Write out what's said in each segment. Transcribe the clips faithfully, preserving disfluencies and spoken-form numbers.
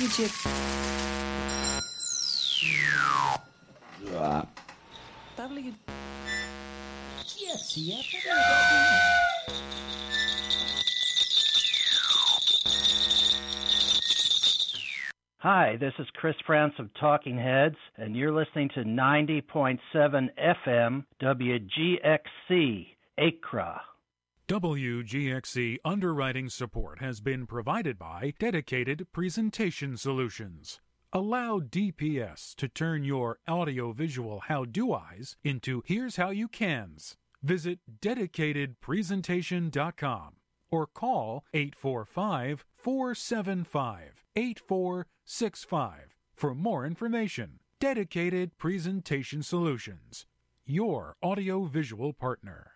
W W Yes, yeah. Hi, this is Chris France of Talking Heads, and you're listening to ninety point seven F M W G X C, Accra. W G X C underwriting support has been provided by Dedicated Presentation Solutions. Allow D P S to turn your audiovisual how-do-eyes into here's how you cans. Visit dedicated presentation dot com or call eight four five, four seven five, eight four six five for more information. Dedicated Presentation Solutions, your audiovisual partner.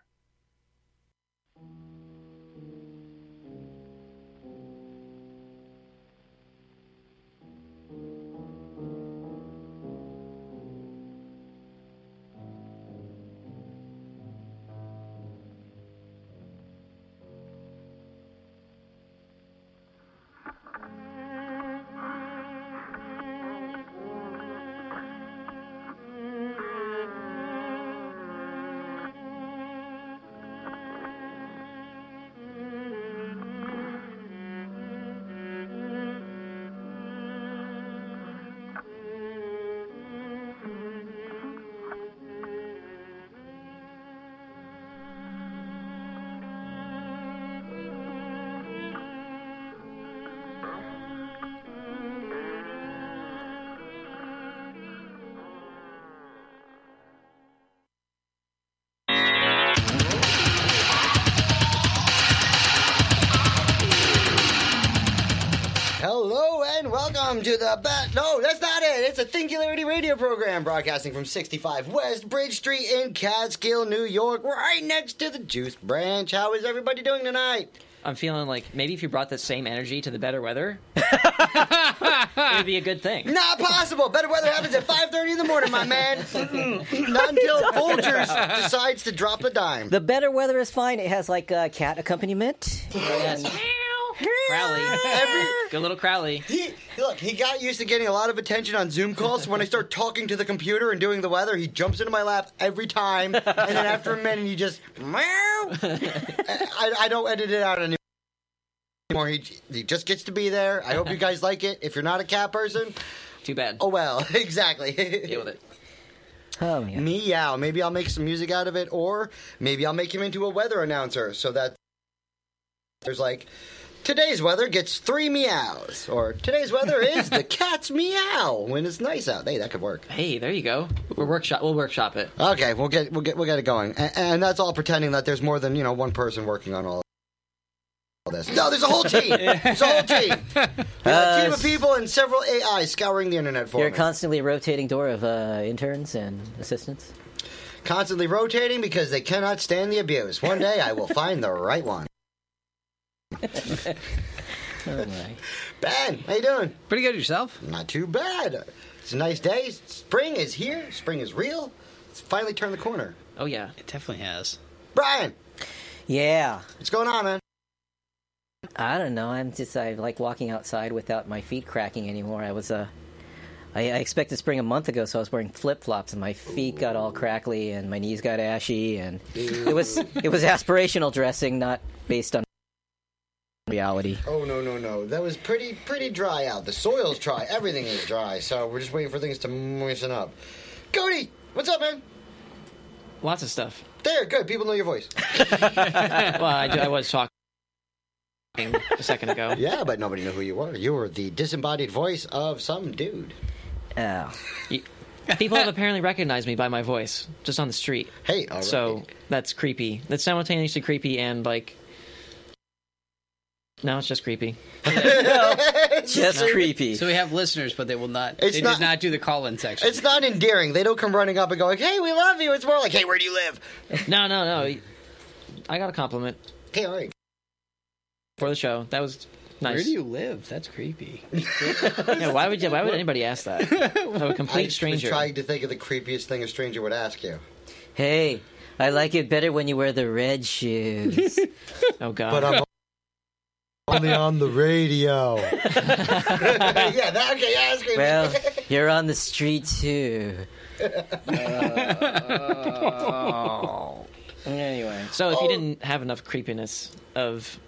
Welcome to the bat. No, that's not it. It's a Thingularity radio program broadcasting from sixty-five West Bridge Street in Catskill, New York, right next to the Juice Branch. How is everybody doing tonight? I'm feeling like maybe if you brought the same energy to the better weather, it would be a good thing. Not possible. Better weather happens at five thirty in the morning, my man. Not until Folgers decides to drop a dime. The better weather is fine. It has like uh, cat accompaniment. Yes. Crowley. Every, good little Crowley. He, look, he got used to getting a lot of attention on Zoom calls, so when I start talking to the computer and doing the weather, he jumps into my lap every time, and then after a minute, he just, meow. I, I don't edit it out anymore. He, he just gets to be there. I hope you guys like it. If you're not a cat person, too bad. Oh, well, exactly. Deal with it. Oh, yeah. Meow. Maybe I'll make some music out of it, or maybe I'll make him into a weather announcer so that there's like... Today's weather gets three meows, or today's weather is the cat's meow when it's nice out. Hey, that could work. Hey, there you go. We'll workshop. We'll workshop it. Okay, we'll get we'll get we'll get it going, and, and that's all pretending that there's more than you know one person working on all of this. No, there's a whole team. There's a whole team. A team of people and several A Is scouring the internet for You're me. a constantly rotating door of uh, interns and assistants. Constantly rotating because they cannot stand the abuse. One day I will find the right one. Oh my. Ben, how you doing? Pretty good yourself? Not too bad. It's a nice day. Spring is here. Spring is real. It's finally turned the corner. Oh yeah, it definitely has. Brian. Yeah. What's going on, man? I don't know. I'm just I like walking outside without my feet cracking anymore. I was uh, I, I expected spring a month ago, so I was wearing flip flops, and my feet got all crackly, and my knees got ashy, and it was it was aspirational dressing, not based on reality. Oh, no, no, no. That was pretty pretty dry out. The soil's dry. Everything is dry. So we're just waiting for things to moisten up. Cody, what's up, man? Lots of stuff. There, good. People know your voice. Well, I, I was talking a second ago. Yeah, but nobody knew who you were. You were the disembodied voice of some dude. Oh. You, people have apparently recognized me by my voice, just on the street. Hey, all right. So that's creepy. That's simultaneously creepy and, like... No, it's just creepy. No, just no. creepy. So we have listeners, but they will not. It's they not, did not do the call-in section. It's not endearing. They don't come running up and going, "Hey, we love you." It's more like, "Hey, where do you live?" No, no, no. I got a compliment. Hey, all right. For the show, that was nice. Where do you live? That's creepy. Yeah, why would you? Why would anybody ask that? Of a complete I stranger. I was trying to think of the creepiest thing a stranger would ask you. Hey, I like it better when you wear the red shoes. Oh God. But I'm Only on the radio. yeah, that, okay, yeah, that's great. Well, you're on the street too. Oh. Anyway, So if Oh. you didn't have enough creepiness of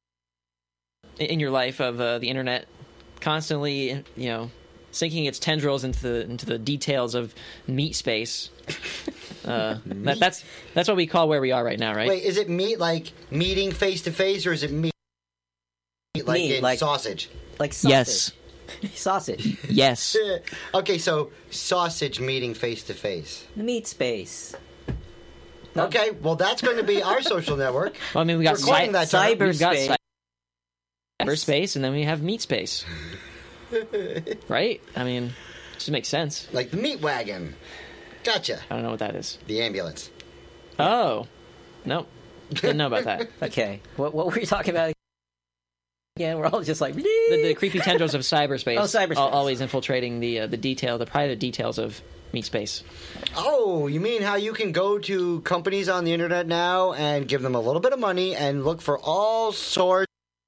in your life of uh, the internet constantly, you know, sinking its tendrils into the into the details of meat space, uh, that, that's that's what we call where we are right now, right? Wait, is it meat like meeting face to face, or is it meat like Meat, in like- sausage? like sausage. Yes, Sausage. yes. Okay, so sausage meeting face to face. The meat space. Okay, well that's going to be our social network. Well, I mean, we got We're coining cy- that term. cyber- we've got Cyberspace. cyberspace, and then we have meat space, right? I mean, just makes sense. Like the meat wagon. Gotcha. I don't know what that is. The ambulance. Oh, no, didn't know about that. Okay, what what were you talking about again? We're all just like The, the creepy tendrils of cyberspace, Oh, cyberspace. al- always infiltrating the uh, the detail, the private details of meat space. Oh, you mean how you can go to companies on the internet now and give them a little bit of money and look for all sorts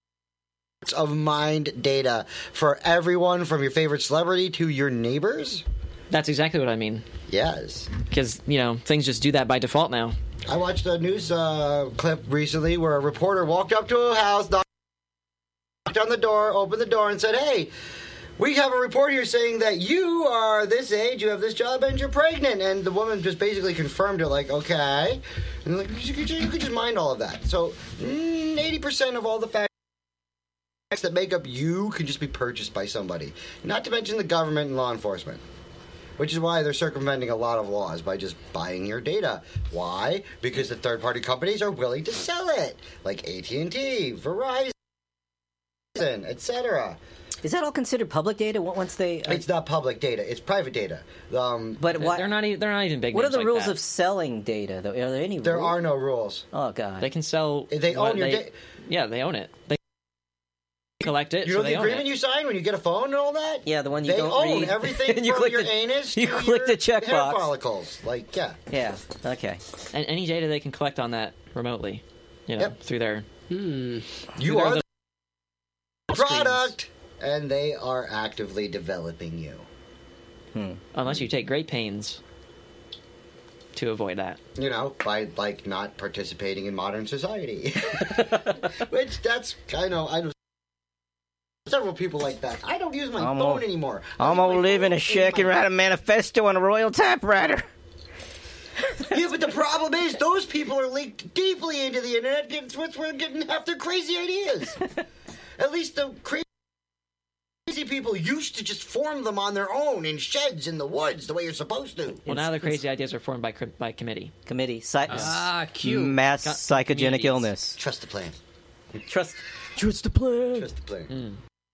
of mind data for everyone from your favorite celebrity to your neighbors? That's exactly what I mean. Yes. Because, you know, things just do that by default now. I watched a news uh, clip recently where a reporter walked up to a house, knocked on the door, opened the door, and said, "Hey, we have a report here saying that you are this age, you have this job, and you're pregnant." And the woman just basically confirmed it, like, okay. And like, you could, you could just mind all of that. So mm, eighty percent of all the facts that make up you can just be purchased by somebody. Not to mention the government and law enforcement. Which is why they're circumventing a lot of laws by just buying your data. Why? Because the third-party companies are willing to sell it. Like A T and T, Verizon, et cetera. Is that all considered public data? What- Once they, uh, It's not public data. It's private data. Um, but They're- what? They're not. e- They're not even big. What are names the like rules that. of selling data? Though, are there any? there rules? are no rules. Oh God. They can sell. They what own your they- da- Yeah, they own it. They collect it. You so know they the own agreement it. you sign when you get a phone and all that? Yeah, the one you they don't own read. everything And you from click your the- anus you to click your the check hair box. follicles. Like, yeah. Yeah. Okay. And any data they can collect on that remotely, you know, Yep. through their You through are their the product, and they are actively developing you. unless you take great pains to avoid that. You know, by like not participating in modern society. Which that's I know I know several people like that. I don't use my I'm phone a- anymore. I I'm use my gonna live in phone a shack my- and write a manifesto on a royal typewriter. Yeah, but the problem is those people are linked deeply into the internet. That's what's where they're getting half their crazy ideas. At least the crazy people used to just form them on their own in sheds in the woods, the way you're supposed to. Well, now the crazy ideas are formed by cri- by committee. Committee. Psy- Ah, cute. Mass Got psychogenic communities. illness. Trust the plan. Trust. Trust the plan. Trust the plan.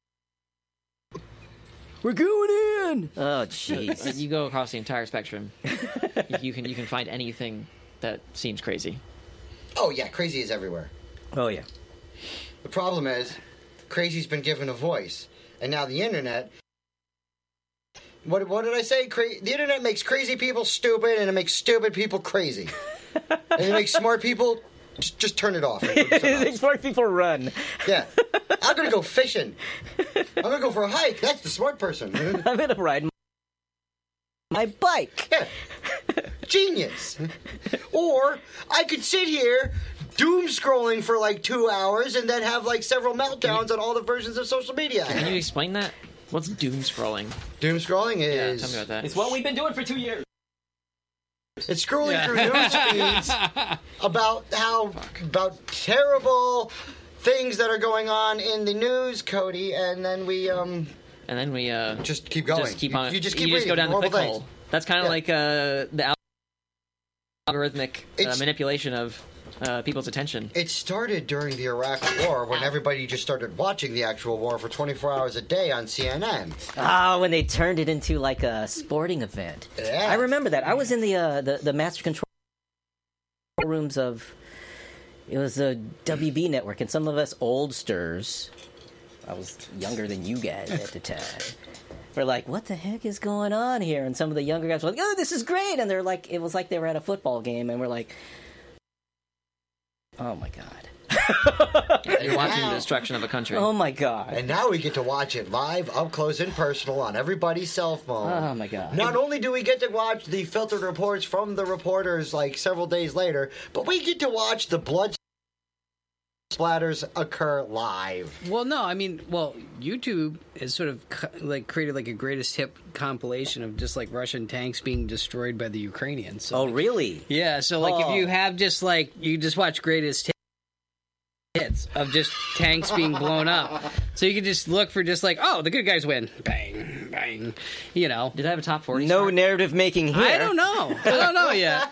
We're going in. Oh Uh, jeez. you go across the entire spectrum. you, you can you can find anything that seems crazy. Oh yeah, crazy is everywhere. Oh yeah. The problem is, crazy's been given a voice, and now the internet. What what did I say? Cra- the internet makes crazy people stupid, and it makes stupid people crazy, and it makes smart people just, just turn it off. and go do something else. Smart people run. Yeah, I'm gonna go fishing. I'm gonna go for a hike. That's the smart person. I'm gonna ride my bike. Yeah. Genius. Or I could sit here doom scrolling for like two hours and then have like several meltdowns on all the versions of social media. Can you explain that? What's doom scrolling? Doom scrolling Yeah, is tell me about that. It's what we've been doing for two years. it's scrolling through news feeds about how about terrible things that are going on in the news, Cody, and then we um And then we uh, just keep going. just keep You- on. You, just keep you just reading go down the horrible click things. hole. That's kind of Yeah. like uh, the al- algorithmic uh, It's- manipulation of uh, people's attention. It started during the Iraq War when everybody just started watching the actual war for twenty-four hours a day on C N N. Ah, when they turned it into like a sporting event. Yeah. I remember that. I was in the uh, the, the master control rooms of it was the W B network, and some of us oldsters, I was younger than you guys at the time, were like, "What the heck is going on here?" And some of the younger guys were like, "Oh, this is great!" And they're like, it was like they were at a football game, and we're like, "Oh my god." You're watching Now- the destruction of a country. Oh my god. And now we get to watch it live, up close and personal on everybody's cell phone. Oh my god. Not only do we get to watch the filtered reports from the reporters like several days later, but we get to watch the blood splatters occur live. Well, no, I mean, well, YouTube has sort of co- like created like a greatest hit compilation of just like Russian tanks being destroyed by the Ukrainians. So, Oh like, really? yeah. So like, Oh. if you have just like you just watch greatest hits of just tanks being blown up, so you can just look for just like, oh, the good guys win, bang, bang, you know. Did I have a top forty? No start? narrative making here. I don't know. I don't know yet.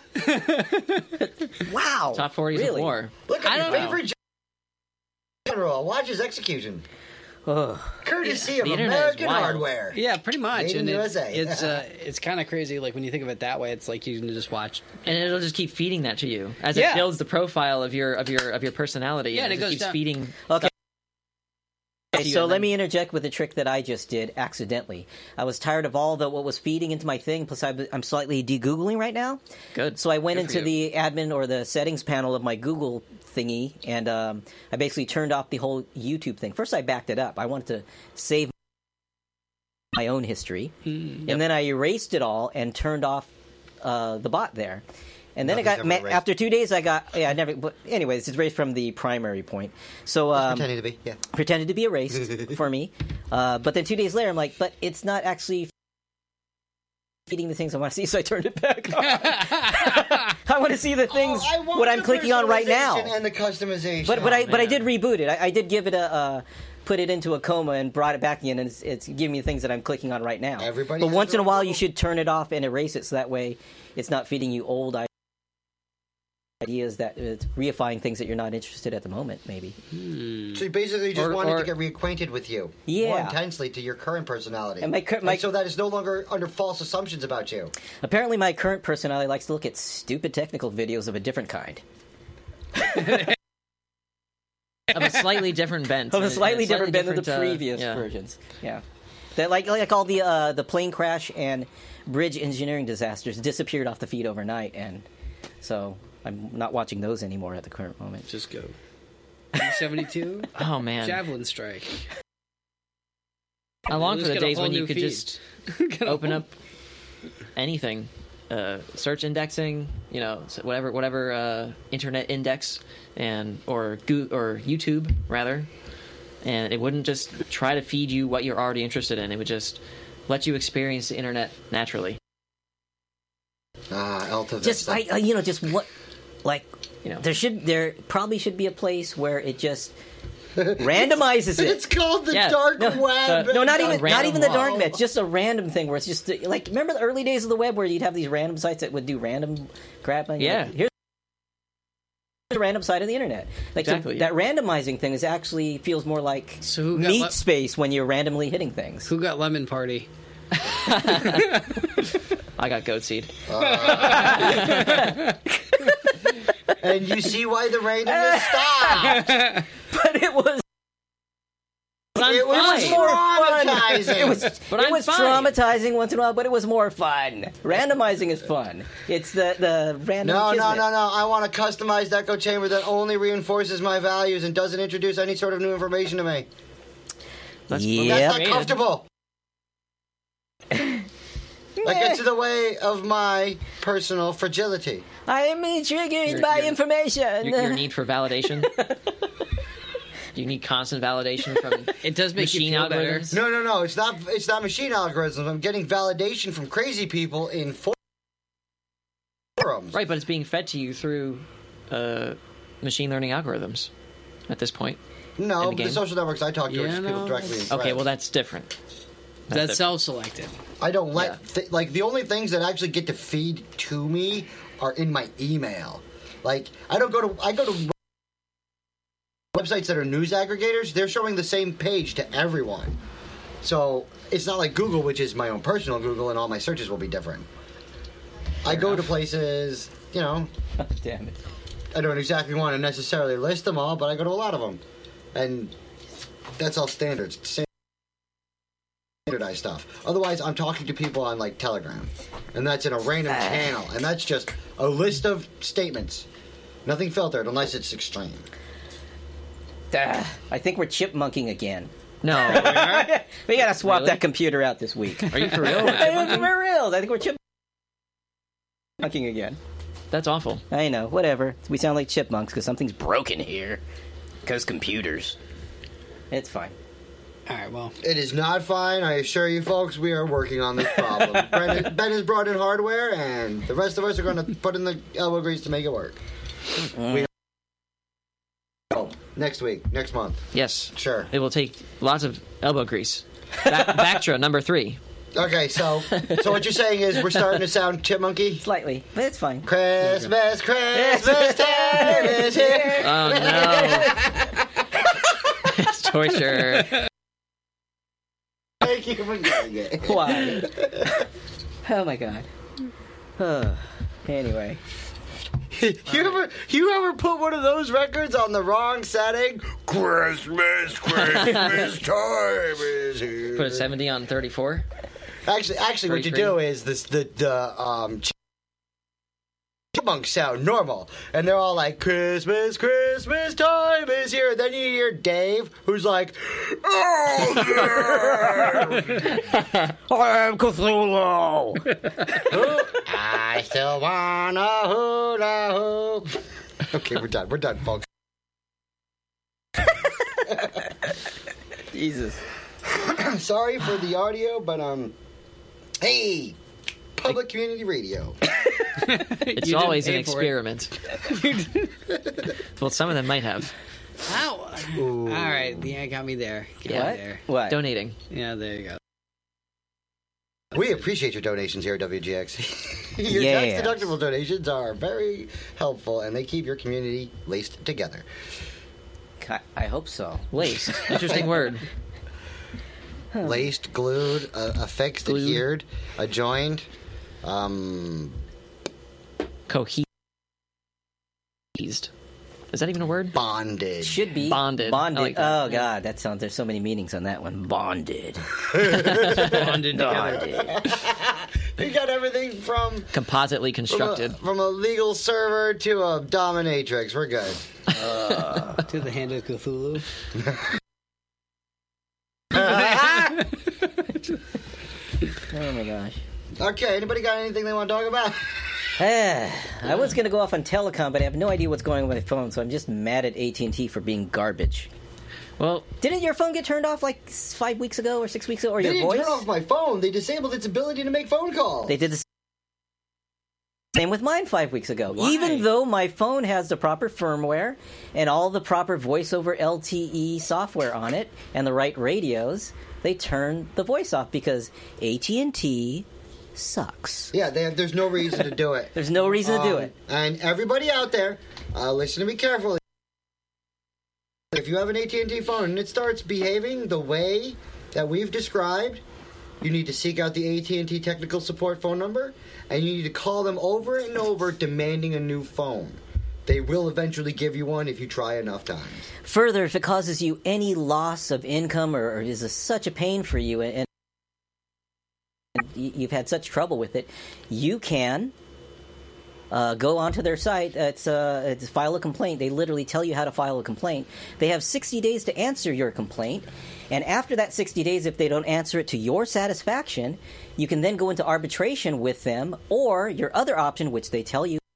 Wow. Top forties really? of war. Look at I your don't know. favorite general. Watch his execution. Ugh. Courtesy of The internet is American wild. hardware. Yeah, pretty much. Made in and U it- S A. it's uh, it's kind of crazy. Like when you think of it that way, it's like you can just watch. And it'll just keep feeding that to you as Yeah. it builds the profile of your of your of your personality. Yeah, and and it, it just goes keeps down. feeding. Okay. Okay, you so and let then- me interject with a trick that I just did accidentally. I was tired of all the what was feeding into my thing. Plus, I, I'm slightly de-googling right now. Good. So I went Good for into you. the admin or the settings panel of my Google thingy, and um, I basically turned off the whole YouTube thing. First, I backed it up. I wanted to save my own history, Hmm. and then I erased it all and turned off uh, the bot there. And then I Nothing's got ever ma- erased. after two days, I got yeah, I never. But anyways, it's erased from the primary point. So um, Pretending to be, yeah. pretended to be erased for me. Uh, but then two days later, I'm like, but it's not actually feeding the things I want to see, so I turned it back on. I want to see the things Oh, I want what I'm the clicking on right now. personalization and the customization. But but I but I man. did reboot it. I, I did give it a. Uh, Put it into a coma and brought it back in, and it's, it's giving me the things that I'm clicking on right now. Everybody but has once their in a own while, little- you should turn it off and erase it, so that way it's not feeding you old ideas that it's reifying things that you're not interested at the moment. Maybe. So you basically just Or- wanted or- to get reacquainted with you Yeah. more intensely to your current personality. And my cur- my- so that it's no longer under false assumptions about you. Apparently, my current personality likes to look at stupid technical videos of a different kind. Of a slightly different bent. Of a and- slightly and different bent than the different, uh, previous yeah. versions. Yeah, that like like all the uh, the plane crash and bridge engineering disasters disappeared off the feed overnight, and so I'm not watching those anymore at the current moment. Just go. B seventy-two Oh man, Javelin strike. I long Just for the get a days whole when you new could feed. just Get a open whole- up anything, uh, search indexing, you know, so whatever whatever uh, internet index, and or Goo or YouTube rather, and it wouldn't just try to feed you what you're already interested in. It would just let you experience the internet naturally. Ah, Alta Just Vista. I, I you know just what like You know, there should there probably should be a place where it just randomizes it. It's called the Yeah. dark No, web. the- No, not A even not random even the wall. dark net. It's just a random thing where it's just like remember the early days of the web where you'd have these random sites that would do random crap. And you're Yeah. like, here's the random side of the internet. Like so Exactly. that randomizing thing is actually feels more like So who got meat le- space when you're randomly hitting things. Who got Lemon Party? I got goat seed. And you see why the randomness stopped. But it was I'm It was fine. more fun. traumatizing. It was, But it I'm was fine. traumatizing once in a while, but it was more fun. Randomizing is fun. It's the the random. No, no, kismet. no, no. I want a customized echo chamber that only reinforces my values and doesn't introduce any sort of new information to me. That's, Yep. That's not Creative. comfortable. That gets in the way of my personal fragility. I am triggered Your- by your- information. your, your need for validation. You need constant validation from It does make machine you feel better. algorithms. No, no, no. It's not. It's not machine algorithms. I'm getting validation from crazy people in forums. Right, but it's being fed to you through uh, machine learning algorithms at this point. No, In the but the game? social networks I talk to are Yeah, just people no, directly. In Okay, threads. well that's different. That's different. self-selected. I don't let Yeah. th- like the only things that actually get to feed to me are in my email. Like I don't go to I go to websites that are news aggregators. They're showing the same page to everyone. So it's not like Google, which is my own personal Google, and all my searches will be different. I go to places, you know, Damn it. I don't exactly want to necessarily list them all, but I go to a lot of them, and that's all standards. Standardized stuff. Otherwise, I'm talking to people on like Telegram, and that's in a random channel, and that's just a list of statements, nothing filtered unless it's extreme. Uh, I think we're chipmunking again. No. We gotta swap Really? that computer out this week. Are you for real? I'm for real. I think we're chipmunking again. That's awful. I know. Whatever. We sound like chipmunks because something's broken here. Because computers. It's fine. All right, well. It is not fine. I assure you, folks, we are working on this problem. Ben, ben has brought in hardware, and the rest of us are going to put in the elbow grease to make it work. We oh, next week, next month. Yes. Sure. It will take lots of elbow grease. Ba- Bactra, number three. Okay, so so what you're saying is we're starting to sound chipmunky? Slightly. But it's fine. Christmas, Christmas time is here. Oh, no. It's torture. Thank you for getting it. Why? Oh, my God. Uh, anyway. You ever you ever put one of those records on the wrong setting? Christmas, Christmas time is here. Put a seventy on thirty-four. Actually, actually, what you thirty-three. do is this the the um chipmunks sound normal, and they're all like Christmas, Christmas time is here. And then you hear Dave, who's like, "Oh yeah, I'm Cthulhu. I still wanna hula hoop." Okay, we're done. We're done, folks. Jesus. Sorry for the audio, but um, hey, public community radio. It's You always an didn't pay for it. experiment. Well, some of them might have. Ow. Ooh. All right, yeah, got me there. Got Yeah. me there. What? Donating. Yeah, there you go. We appreciate your donations here at W G X. Your Yes. tax-deductible donations are very helpful, and they keep your community laced together. I- I hope so. Laced. Interesting word. Laced, glued, uh, affixed, Glued. adhered, adjoined, um... Cohesed. Is that even a word? bonded. Should be. Bonded. Bonded. I like that. Oh, God. That sounds... There's so many meanings on that one. Bonded. Bonded together. Bonded. You got everything from... Compositely From a, constructed. from a legal server to a dominatrix. We're good. To the hand of Cthulhu. Oh, my gosh. Okay, anybody got anything they want to talk about? Ah, I was going to go off on telecom, but I have no idea what's going on with my phone, so I'm just mad at A T and T for being garbage. Well, Didn't your phone get turned off like s- five weeks ago or six weeks ago, or They your didn't voice? turn off my phone. They disabled its ability to make phone calls. They did the same with mine five weeks ago. Why? Even though my phone has the proper firmware and all the proper voice over L T E software on it and the right radios, they turned the voice off because A T and T sucks. Yeah, they, there's no reason to do it. There's no reason to do Um, it. And everybody out there, uh, listen to me carefully. If you have an A T and T phone and it starts behaving the way that we've described, you need to seek out the A T and T technical support phone number, and you need to call them over and over demanding a new phone. They will eventually give you one if you try enough times. Further, if it causes you any loss of income or, or is a, such a pain for you and y- you've had such trouble with it, you can uh, go onto their site. It's, uh, it's file a complaint. They literally tell you how to file a complaint. They have sixty days to answer your complaint. And after that sixty days, if they don't answer it to your satisfaction, you can then go into arbitration with them, or your other option, which they tell you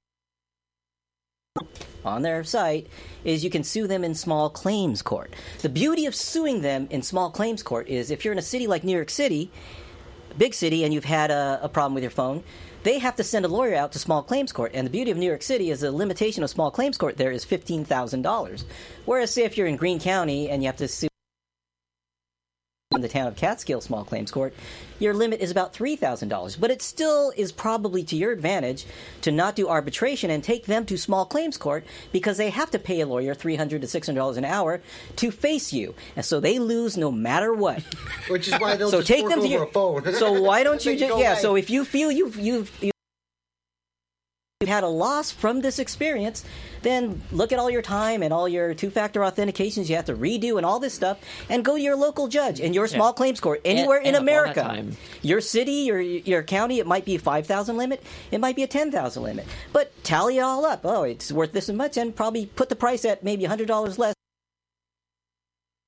on their site, is you can sue them in small claims court. The beauty of suing them in small claims court is if you're in a city like New York City, big city, and you've had a, a problem with your phone, they have to send a lawyer out to small claims court. And the beauty of New York City is the limitation of small claims court there is fifteen thousand dollars. Whereas, say, if you're in Greene County and you have to sue in the town of Catskill small claims court, your limit is about three thousand dollars. But it still is probably to your advantage to not do arbitration and take them to small claims court because they have to pay a lawyer three hundred dollars to six hundred dollars an hour to face you. And so they lose no matter what. Which is why they'll So just take fork them to over your a phone. So why don't you They just go yeah? away. So if you feel you've you've you've had a loss from this experience, then look at all your time and all your two-factor authentications you have to redo and all this stuff, and go to your local judge in your small claims court anywhere and in all that America. time. Your city, your your county, it might be a five thousand limit, it might be a ten thousand limit, but tally it all up. Oh, it's worth this much, and probably put the price at maybe a hundred dollars less.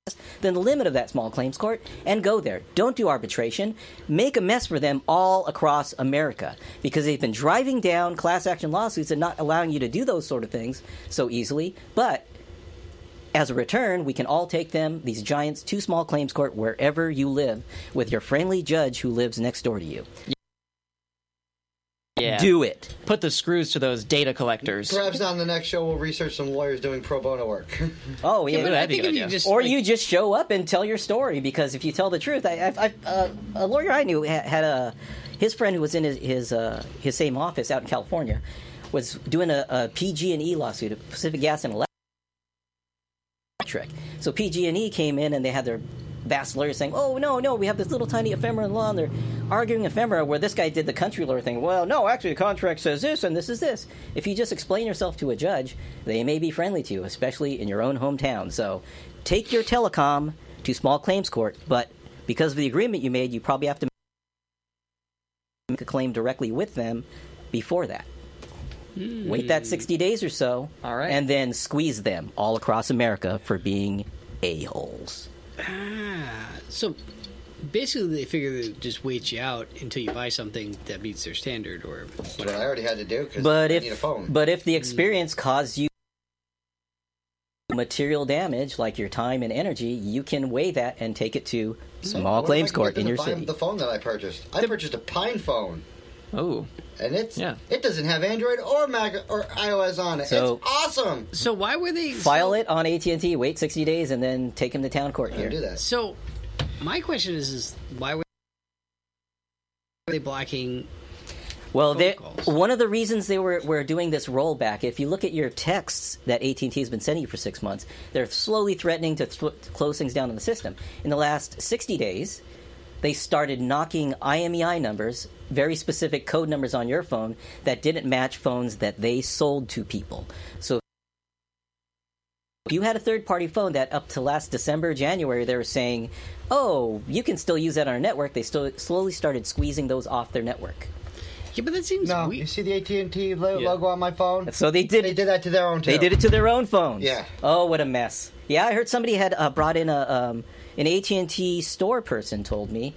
than the limit of that small claims court and go there. Don't do arbitration. Make a mess for them all across America because they've been driving down class action lawsuits and not allowing you to do those sort of things so easily. But as a return, we can all take them, these giants, to small claims court wherever you live with your friendly judge who lives next door to you. Yeah. Do it. Put the screws to those data collectors. Perhaps on the next show we'll research some lawyers doing pro bono work. Oh, yeah. Yeah, but I that'd be think a if good you idea. just Or like, you just show up and tell your story, because if you tell the truth, I, I, I, uh, a lawyer I knew had, had a his friend who was in his his, uh, his same office out in California was doing a, a P G and E lawsuit, a Pacific Gas and Electric. So P G and E came in and they had their vast lawyers saying, "Oh no, no, we have this little tiny ephemera in law," and they're arguing ephemera. Where this guy did the country lawyer thing. Well, no, actually, the contract says this, and this is this. If you just explain yourself to a judge, they may be friendly to you, especially in your own hometown. So, take your telecom to small claims court, but because of the agreement you made, you probably have to make a claim directly with them before that. Mm. Wait that sixty days or so, all right, and then squeeze them all across America for being a-holes. Ah, so basically they figure they just wait you out until you buy something that meets their standard, or That's what I already had to do because but I if, need a phone. But if the experience caused you material damage, like your time and energy, you can weigh that and take it to small What claims if I can court get in them your to buy city. The phone that I purchased, I purchased a Pine phone, Oh, and it's yeah. it doesn't have Android or Mac or iOS on it. So- it's awesome. so why were they File so, it on A T and T, wait sixty days, and then take him to town court I here. do that. So my question is, is why were they blocking? Well, phone they, calls. one of the reasons they were, were doing this rollback, if you look at your texts that A T and T has been sending you for six months, they're slowly threatening to, th- to close things down in the system. In the last sixty days, they started knocking I M E I numbers, very specific code numbers on your phone, that didn't match phones that they sold to people. So if you had a third-party phone that up to last December, January, they were saying, oh, you can still use that on our network, they still slowly started squeezing those off their network. Yeah, but that seems No, weird. you see the A T and T lo- Yeah. logo on my phone? So they did They did that to their own too. They did it to their own phones. Yeah. Oh, what a mess. Yeah, I heard somebody had uh, brought in a um, an A T and T store person told me.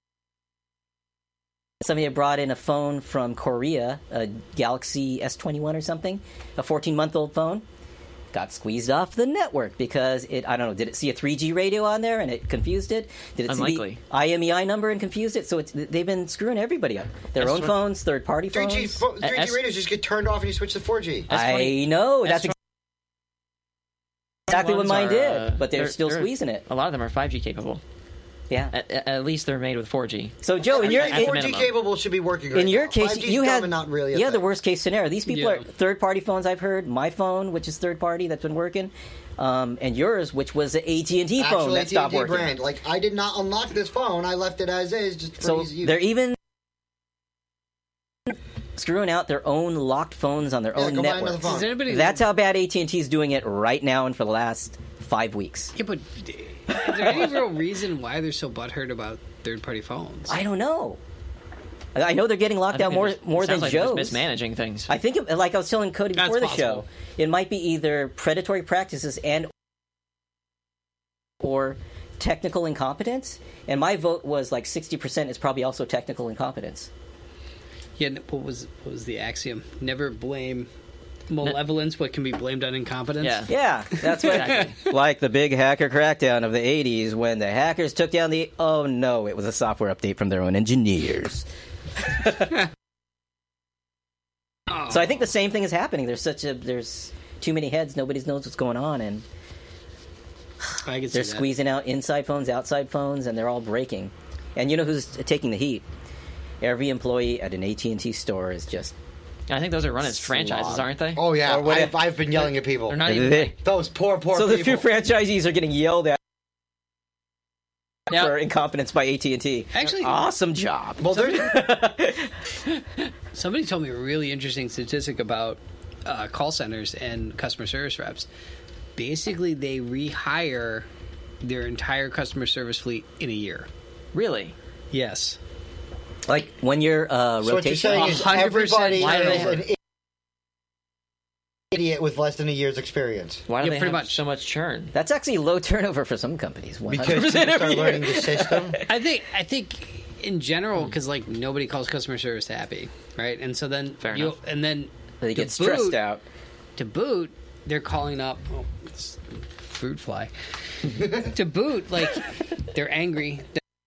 Somebody had brought in a phone from Korea, a Galaxy S twenty-one or something, a fourteen-month-old phone. Got squeezed off the network because it, I don't know, did it see a three G radio on there and it confused it? Did it Unlikely. see the I M E I number and confused it? So it's, they've been screwing everybody up. Their That's own what- phones, third-party three phones. G fo- three G S- radios just get turned off and you switch to four G. S twenty I know. That's S exactly what ones mine are, did, uh, but they're, they're- still they're- squeezing it. A lot of them are five G capable. Yeah. At, at least they're made with four G. So, Joe, in your At the four G minimum. capable should be working right in your now. case, five G's you dumb had and not really a yeah the thing. worst case scenario. These people Yeah. are third party phones. I've heard my phone, which is third party, that's been working, um, and yours, which was the A T and T phone Actual that stopped A T and T working. brand. Like I did not unlock this phone. I left it as is, just for So easy use. they're even screwing out their own locked phones on their Yeah, own go buy another networks. phone. Does anybody? That's how bad A T and T is doing it right now and for the last five weeks. Yeah, but is there any real reason why they're so butthurt about third-party phones? I don't know. I know they're getting locked I think down they're more just- more it than sounds like they're Joe's. just mismanaging things. I think, it, like I was telling Cody That's before the possible. show, it might be either predatory practices and or technical incompetence. And my vote was like sixty percent is probably also technical incompetence. Yeah, what was what was the axiom? Never blame malevolence what can be blamed on incompetence. Yeah. Yeah, that's what. Exactly. Like the big hacker crackdown of the eighties when the hackers took down the. Oh no, it was a software update from their own engineers. Oh. So I think the same thing is happening. There's such a there's too many heads. Nobody knows what's going on, and I can see they're that. squeezing out inside phones, outside phones, and they're all breaking. And you know who's taking the heat? Every employee at an A T and T store is just. I think those are run as franchises, Slog. aren't they? Oh yeah, Or what I've, if- I've been yelling at people. They're not even. They- Those poor, poor so the people. few franchisees are getting yelled at Yeah. for incompetence by A T and T. Actually- awesome job. well, they're Somebody told me a really interesting statistic about uh, call centers and customer service reps. Basically, they rehire their entire customer service fleet in a year. Really? Yes. Like when you're uh, so what you're rotation. saying is one hundred percent everybody Why do they is have- an idiot with less than a year's experience. Why do Yeah, they pretty have much. so much churn? That's actually low turnover for some companies. one hundred Because percent people start every learning year. the system. I think I think in general because like nobody calls customer service happy, right? And so then Fair you enough. and then They to get stressed boot- out. To boot, they're calling up oh, it's fruit fly. To boot, like they're angry.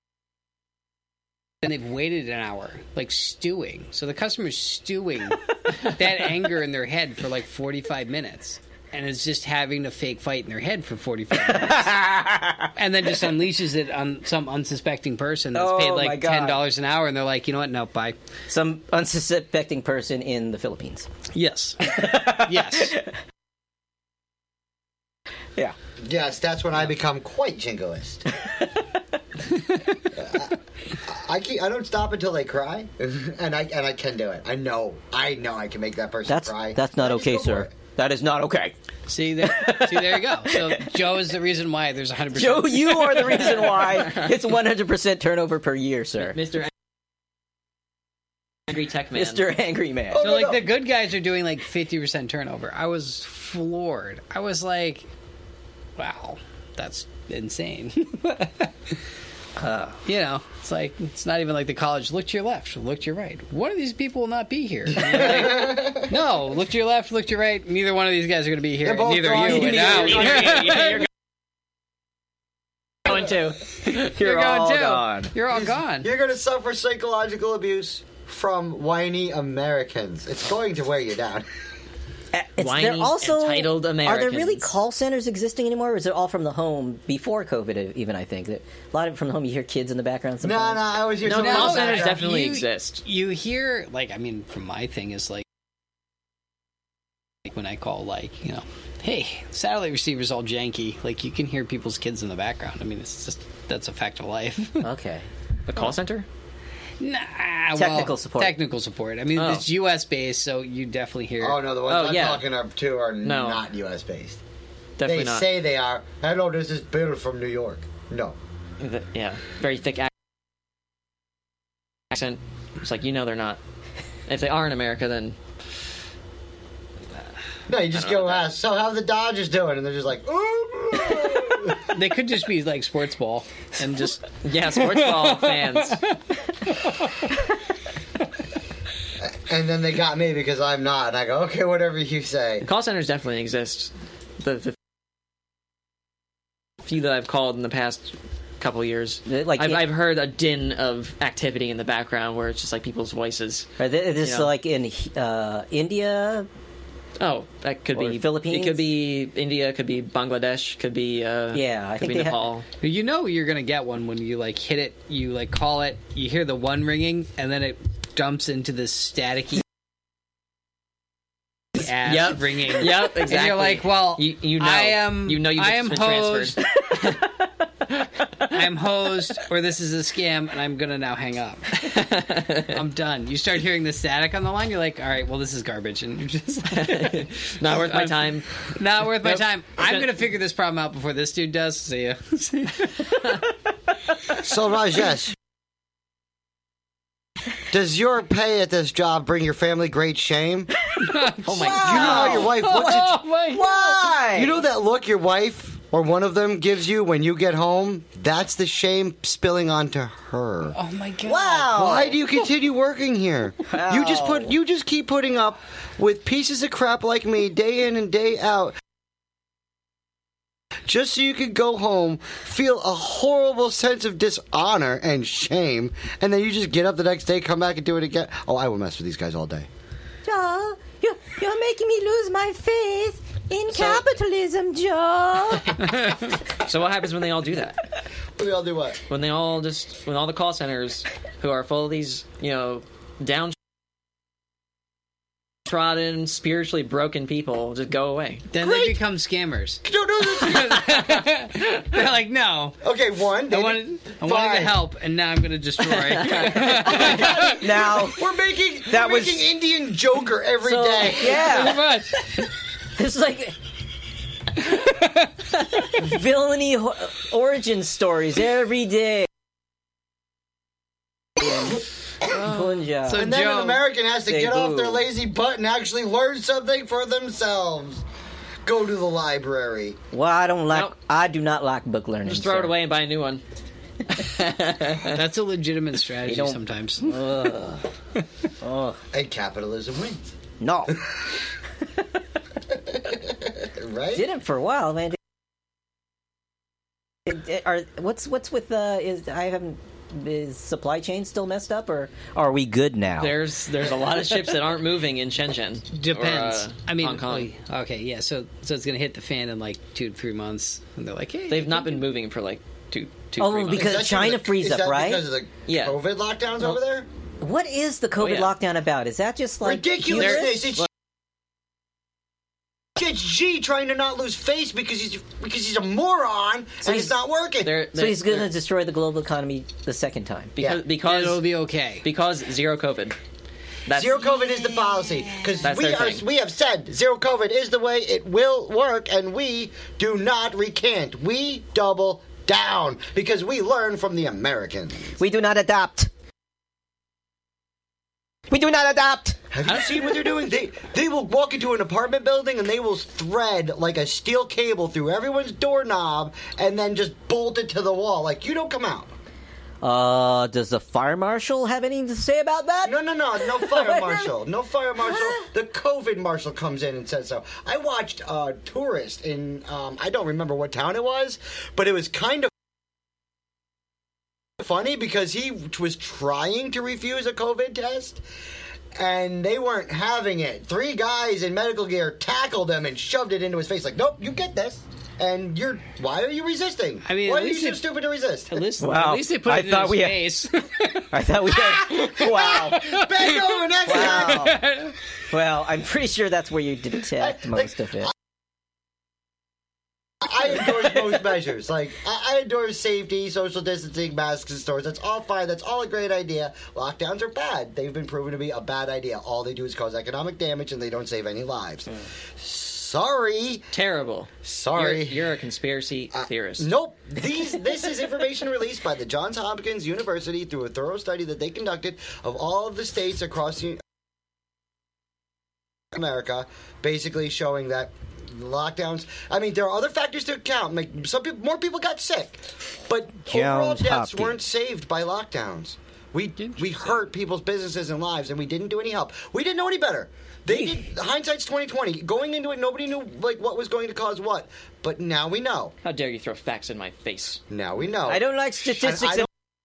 And they've waited an hour, like stewing. So the customer's stewing that anger in their head for like forty-five minutes. And it's just having a fake fight in their head for forty-five minutes. And then just unleashes it on some unsuspecting person that's Oh, paid my like God. ten dollars an hour. And they're like, you know what? No, bye. Some unsuspecting person in the Philippines. Yes. Yes. Yeah. Yes, that's when I become quite jingoist. I, I keep, I don't stop until they cry, and I and I can do it. I know, I know, I can make that person That's cry. that's not I just okay, go for sir. it. That is not okay. See there, see there you go. So Joe is the reason why there's one hundred percent. Joe, you are the reason why it's one hundred percent turnover per year, sir. Mister Angry Tech Man. Mister Angry Man. Oh, So no, like no. the good guys are doing like fifty percent turnover. I was floored. I was like, wow, that's insane. uh, you know, it's like it's not even like the college. Look to your left, look to your right. One of these people will not be here. Like, no, look to your left, look to your right. Neither one of these guys are going to be here. They're both Neither gone. you. And now. You're going to. You're, You're going all too. gone. You're all gone. You're going to suffer psychological abuse from whiny Americans. It's going to wear you down. Uh, It's, Whiny, they're also entitled Are there really Americans. call centers existing anymore, or is it all from the home before COVID? Even I think that a lot of it from the home. You hear kids in the background. No, Sometimes. no, I always hear No, something call else. centers You- definitely exist. You hear, like, I mean, from my thing is like, like when I call, like, you know, hey, satellite receiver's all janky. Like, you can hear people's kids in the background. I mean, it's just that's a fact of life. Okay. A call center? Nah, Technical well, support. Technical support. I mean, Oh. it's U S based, so you definitely hear. Oh, no, the ones Oh, I'm yeah. talking up to are No. not U S based. Definitely They not. say they are. Hello, this is Bill from New York. No. The- yeah, very thick ac- accent. It's like, you know they're not. If they are in America, then No, you just I don't go know about ask, so how the Dodgers doing? And they're just like, ooh. They could just be like sports ball and just yeah, sports ball fans. And then they got me because I'm not. And I go, okay, whatever you say. Call centers definitely exist. The, the few that I've called in the past couple years, Like, I've, in- I've heard a din of activity in the background where it's just like people's voices. Are they, this Yeah. like in uh, India? Oh, that could Or be Philippines? It could be India. Could be Bangladesh. Could be uh, Yeah, I could think be they ha- Nepal. You know you're gonna get one when you like hit it, you like call it, you hear the one ringing, and then it dumps into this staticky ass Yep. ringing. Yep, exactly. And you're like, well, You- you know. I am, You know you've I am been hosed. transferred. I'm hosed, or this is a scam, and I'm gonna now hang up. I'm done. You start hearing the static on the line, you're like, all right, well, this is garbage, and you're just like, Not worth my time. not worth my Nope. time. I'm gonna- gonna figure this problem out before this dude does. See ya. See ya. So, Rajesh, does your pay at this job bring your family great shame? Oh my You know how your wife looks at Oh my Why? you. You know that look your wife or one of them gives you when you get home? That's the shame spilling onto her. Oh my god. Wow. Why do you continue working here? You just put you just keep putting up with pieces of crap like me day in and day out. Just so you could go home, feel a horrible sense of dishonor and shame, and then you just get up the next day, come back and do it again. Oh, I will mess with these guys all day. Joe, you're, you're making me lose my faith in So- capitalism, Joe. So what happens when they all do that? We all do what? When they all just, when all the call centers who are full of these, you know, downtrodden, spiritually broken people just go away. Then they become scammers. No, no, no. They're like, no, Okay, one. I they wanted, did- I wanted to Fine. help, and now I'm going to destroy. Now, We're making That we're was- making Indian Joker every so, day. yeah, much. it's like villainy ho- origin stories every day. And Punja. So- And then Joe, an American has to say get off boo. their lazy butt and actually learn something for themselves. Go to the library. Well, I don't like. Nope. I do not like book learning. Just throw it sir. away and buy a new one. That's a legitimate strategy don't- sometimes. Ugh. Ugh. And capitalism wins. No, Right? did it for a while, man. Did- did- Are what's what's with uh? Is I haven't. Is supply chain still messed up, or are we good now? There's there's a lot of ships that aren't moving in Shenzhen. Depends. Or, uh, I mean, Hong Kong. wait, okay, yeah. So, so it's gonna hit the fan in like two to three months, and they're like, "Hey, They've not been moving for like two two Oh, three months. because- Is that China because of freeze is up, that right? Because of the Yeah. COVID lockdowns over there? What is the COVID Oh, yeah. lockdown about? Is that just like Ridiculousness. hubris? It's, it's G trying to not lose face because he's because he's a moron and he's- it's not working. They're, So they're- he's going to they're- destroy the global economy the second time. because Yeah. because it'll be okay." because zero COVID. That's, Zero COVID is the policy because That's we their are thing. we have said zero COVID is the way it will work, and we do not recant. We double down because we learn from the Americans. We do not adopt. We do not adopt. Have you seen what they're doing? They they will walk into an apartment building and they will thread like a steel cable through everyone's doorknob and then just bolt it to the wall. Like, you don't come out. Uh, does the fire marshal have anything to say about that? No, no, no, no fire marshal. No fire marshal. The COVID marshal comes in and says so. I watched a tourist in, um, I don't remember what town it was, but it was kind of funny because he was trying to refuse a COVID test. And they weren't having it. Three guys in medical gear tackled him and shoved it into his face. Like, nope, you get this. And you're, why are you resisting? I mean, why at are you least so it- stupid to resist? At least, Wow. at least they put I it in thought his we had- face. I thought we had. Wow. Bend over next time. Wow. Well, I'm pretty sure that's where you detect most of it. I endorse most measures. Like, I, I endorse safety, social distancing, masks in stores. That's all fine. That's all a great idea. Lockdowns are bad. They've been proven to be a bad idea. All they do is cause economic damage, and they don't save any lives. Sorry. terrible. Sorry. You're, you're a conspiracy Uh, theorist. Nope. These this is information released by the Johns Hopkins University through a thorough study that they conducted of all of the states across the America, basically showing that lockdowns. I mean, there are other factors to account. Like, some people, more people got sick, but overall Johns deaths Hopkins. weren't saved by lockdowns. We we hurt people's businesses and lives, and we didn't do any help. We didn't know any better. They did. Hindsight's twenty twenty. Going into it, nobody knew like what was going to cause what. But now we know. How dare you throw facts in my face? Now we know. I don't like statistics I and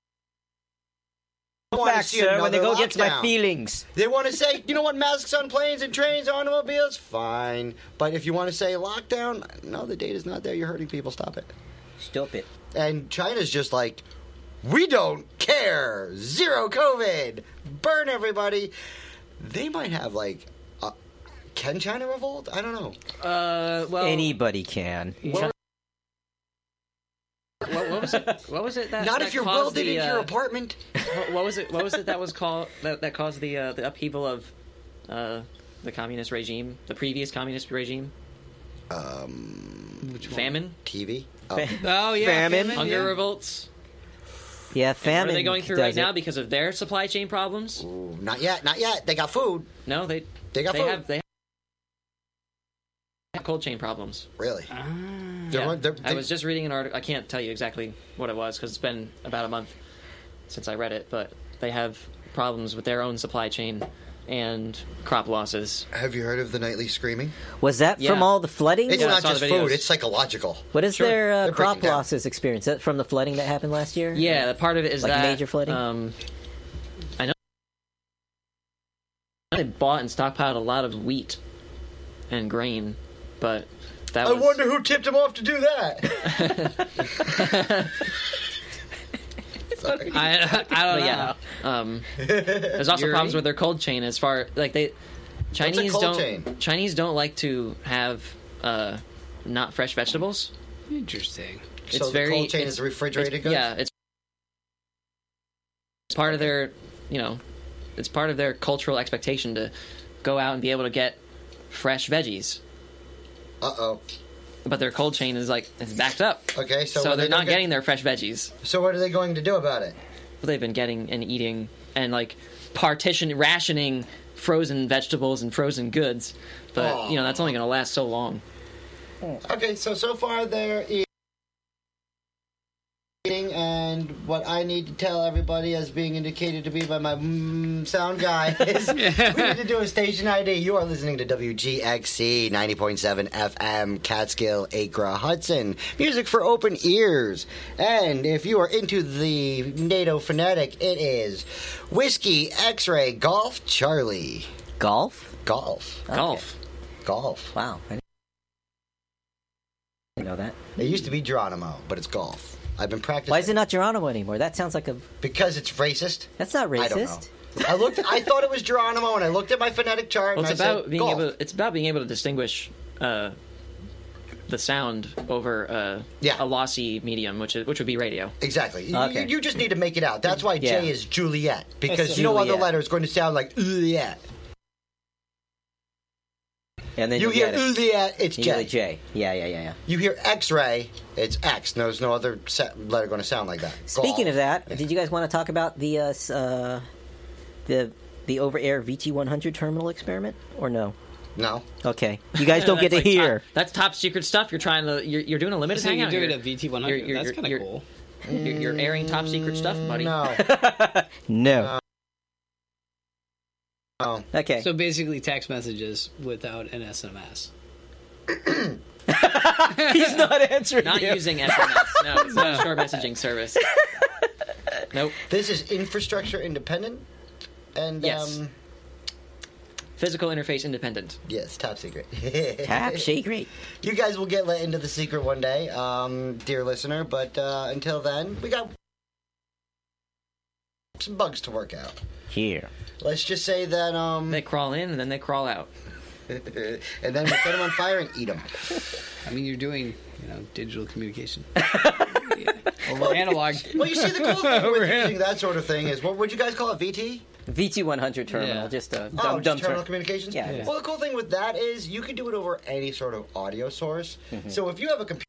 don't want to facts, see sir, when they another go against my lockdown. feelings. They want to say, you know what, masks on planes and trains, automobiles, fine. But if you want to say lockdown, no, the data's not there. You're hurting people. Stop it. Stop it. And China's just like, we don't care. Zero COVID. Burn everybody. They might have like, uh, can China revolt? I don't know. Uh, well, Anybody can. What, what, what was it? What was it that? Not that if you're caused welded the, into uh, your apartment. What, what was it? What was it that was called that, that caused the uh, the upheaval of uh, the communist regime, the previous communist regime? Um, Famine, T V. Oh. Fa- Oh yeah, Famine. famine, hunger yeah. revolts. Yeah, famine. Are they going through does right it. now because of their supply chain problems? Ooh, not yet. Not yet. They got food. No, they They got they food. have they have cold chain problems. Really? Ah. They're- Yeah. they're- I they- was just reading an article. I can't tell you exactly what it was because it's been about a month since I read it. But they have problems with their own supply chain and crop losses. Have you heard of the nightly screaming? Was that Yeah. from all the flooding? It's Yeah, I not saw just the food. videos. It's psychological. What is Sure. their uh, They're crop breaking down. losses experience? Is that from the flooding that happened last year? Yeah, part of it is Like that major flooding? Um, I know they bought and stockpiled a lot of wheat and grain, but that I was wonder who tipped him off to do that. Sorry. I, I don't But know. yeah, um, there's also Yuri? problems with their cold chain as far like they Chinese cold don't chain? Chinese don't like to have uh, not fresh vegetables. Interesting. It's so the very cold chain it's- is refrigerated it's- goods? Yeah, it's it's part of their you know it's part of their cultural expectation to go out and be able to get fresh veggies. Uh-oh. But their cold chain is like it's backed up. Okay, so, So, when they're they don't not get- getting their fresh veggies. So what are they going to do about it? They've been getting and eating and like partition rationing frozen vegetables and frozen goods, but Aw. you know that's only going to last so long. Okay, so so far there is, and what I need to tell everybody, as being indicated to me by my mm, sound guy, is we need to do a station I D. You are listening to W G X C ninety point seven F M, Catskill, Acra, Hudson. Music for open ears. And if you are into the NATO phonetic, it is Whiskey, X-Ray, Golf, Charlie. Golf? Golf. Golf. Golf. Wow. I didn't know that. It used to be Geronimo, but it's golf. I've been practicing. Why is it not Geronimo anymore? That sounds like a... Because it's racist. That's not racist. I don't know. I looked. I thought it was Geronimo, and I looked at my phonetic chart. Well, and it's I about said, being golf. able. It's about being able to distinguish uh, the sound over uh, Yeah. a lossy medium, which is, which would be radio. Exactly. You- Okay. You, you just need to make it out. That's why Yeah. J is Juliet, because It's no other Juliet. letter is going to sound like Juliet. And then You you hear get it. Juliet, it's You get J. a J. Yeah, yeah, yeah, yeah. You hear X-ray, it's X. There's no other se- letter going to sound like that. Speaking Golf. of that, did you guys want to talk about the uh, s- uh, the the over-air V T one hundred terminal experiment, or no? No. Okay, you guys don't get to That's like hear. Top, that's top secret stuff. You're trying to. You're, you're doing a limited So you're hangout. doing here. a V T one hundred. You're- you're- That's kind of you're- cool. You're, you're airing top secret stuff, buddy. No. No. No. Okay. So basically, text messages without an S M S. He's not answering. Not you. using S M S. No, it's not a short messaging service. Nope. This is infrastructure independent, and Yes. um, Physical interface independent. yes, top secret. Top secret. You guys will get let into the secret one day, um, dear listener. But uh, until then, we got some bugs to work out. Here. Let's just say that, um, They crawl in and then they crawl out. and then we set them on fire and eat them. I mean, you're doing, you know, digital communication. Over analog. Well, you see, the cool thing with using that sort of thing is, what would you guys call it? V T? V T one hundred terminal, Yeah. just a Oh, dumb, just dumb terminal term. communications? Yeah, it is. Well, the cool thing with that is you can do it over any sort of audio source. Mm-hmm. So if you have a computer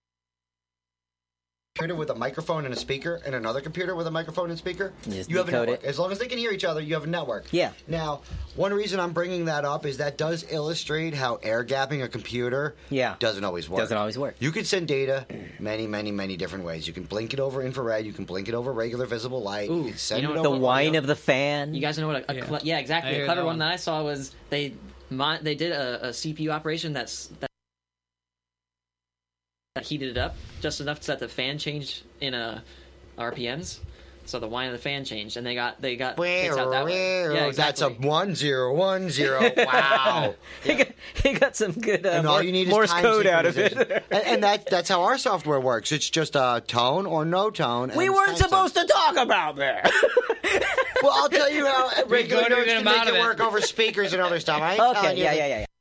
with a microphone and a speaker and another computer with a microphone and speaker, You just you have a decode network. it. As long as they can hear each other, you have a network. Yeah. Now, one reason I'm bringing that up is that does illustrate how air gapping a computer Yeah. doesn't always work. Doesn't always work. You can send data many, many, many different ways. You can blink it over infrared. You can blink it over regular visible light. Ooh, you can send you know it what- over The whine audio. of the fan. You guys know what a, a Yeah. cle- yeah, I exactly. hear A clever that one one. that I saw was they mon- they did a, a C P U operation that's that that heated it up just enough so that the fan changed in a R P Ms. So the whine of the fan changed, and they got they got hits out that way. Yeah, That's a exactly. one zero one zero. Wow. he, got, he got some good uh, And all Mor- you need is Morse time code out of synchronization. it. and, and that that's how our software works. It's just a tone or no tone. We and weren't time supposed to talk about that. sync. Well, I'll tell you how regular goaded nerds him can out make of it it. work over speakers and other stuff. I ain't Okay, telling you yeah, that- yeah, yeah, yeah.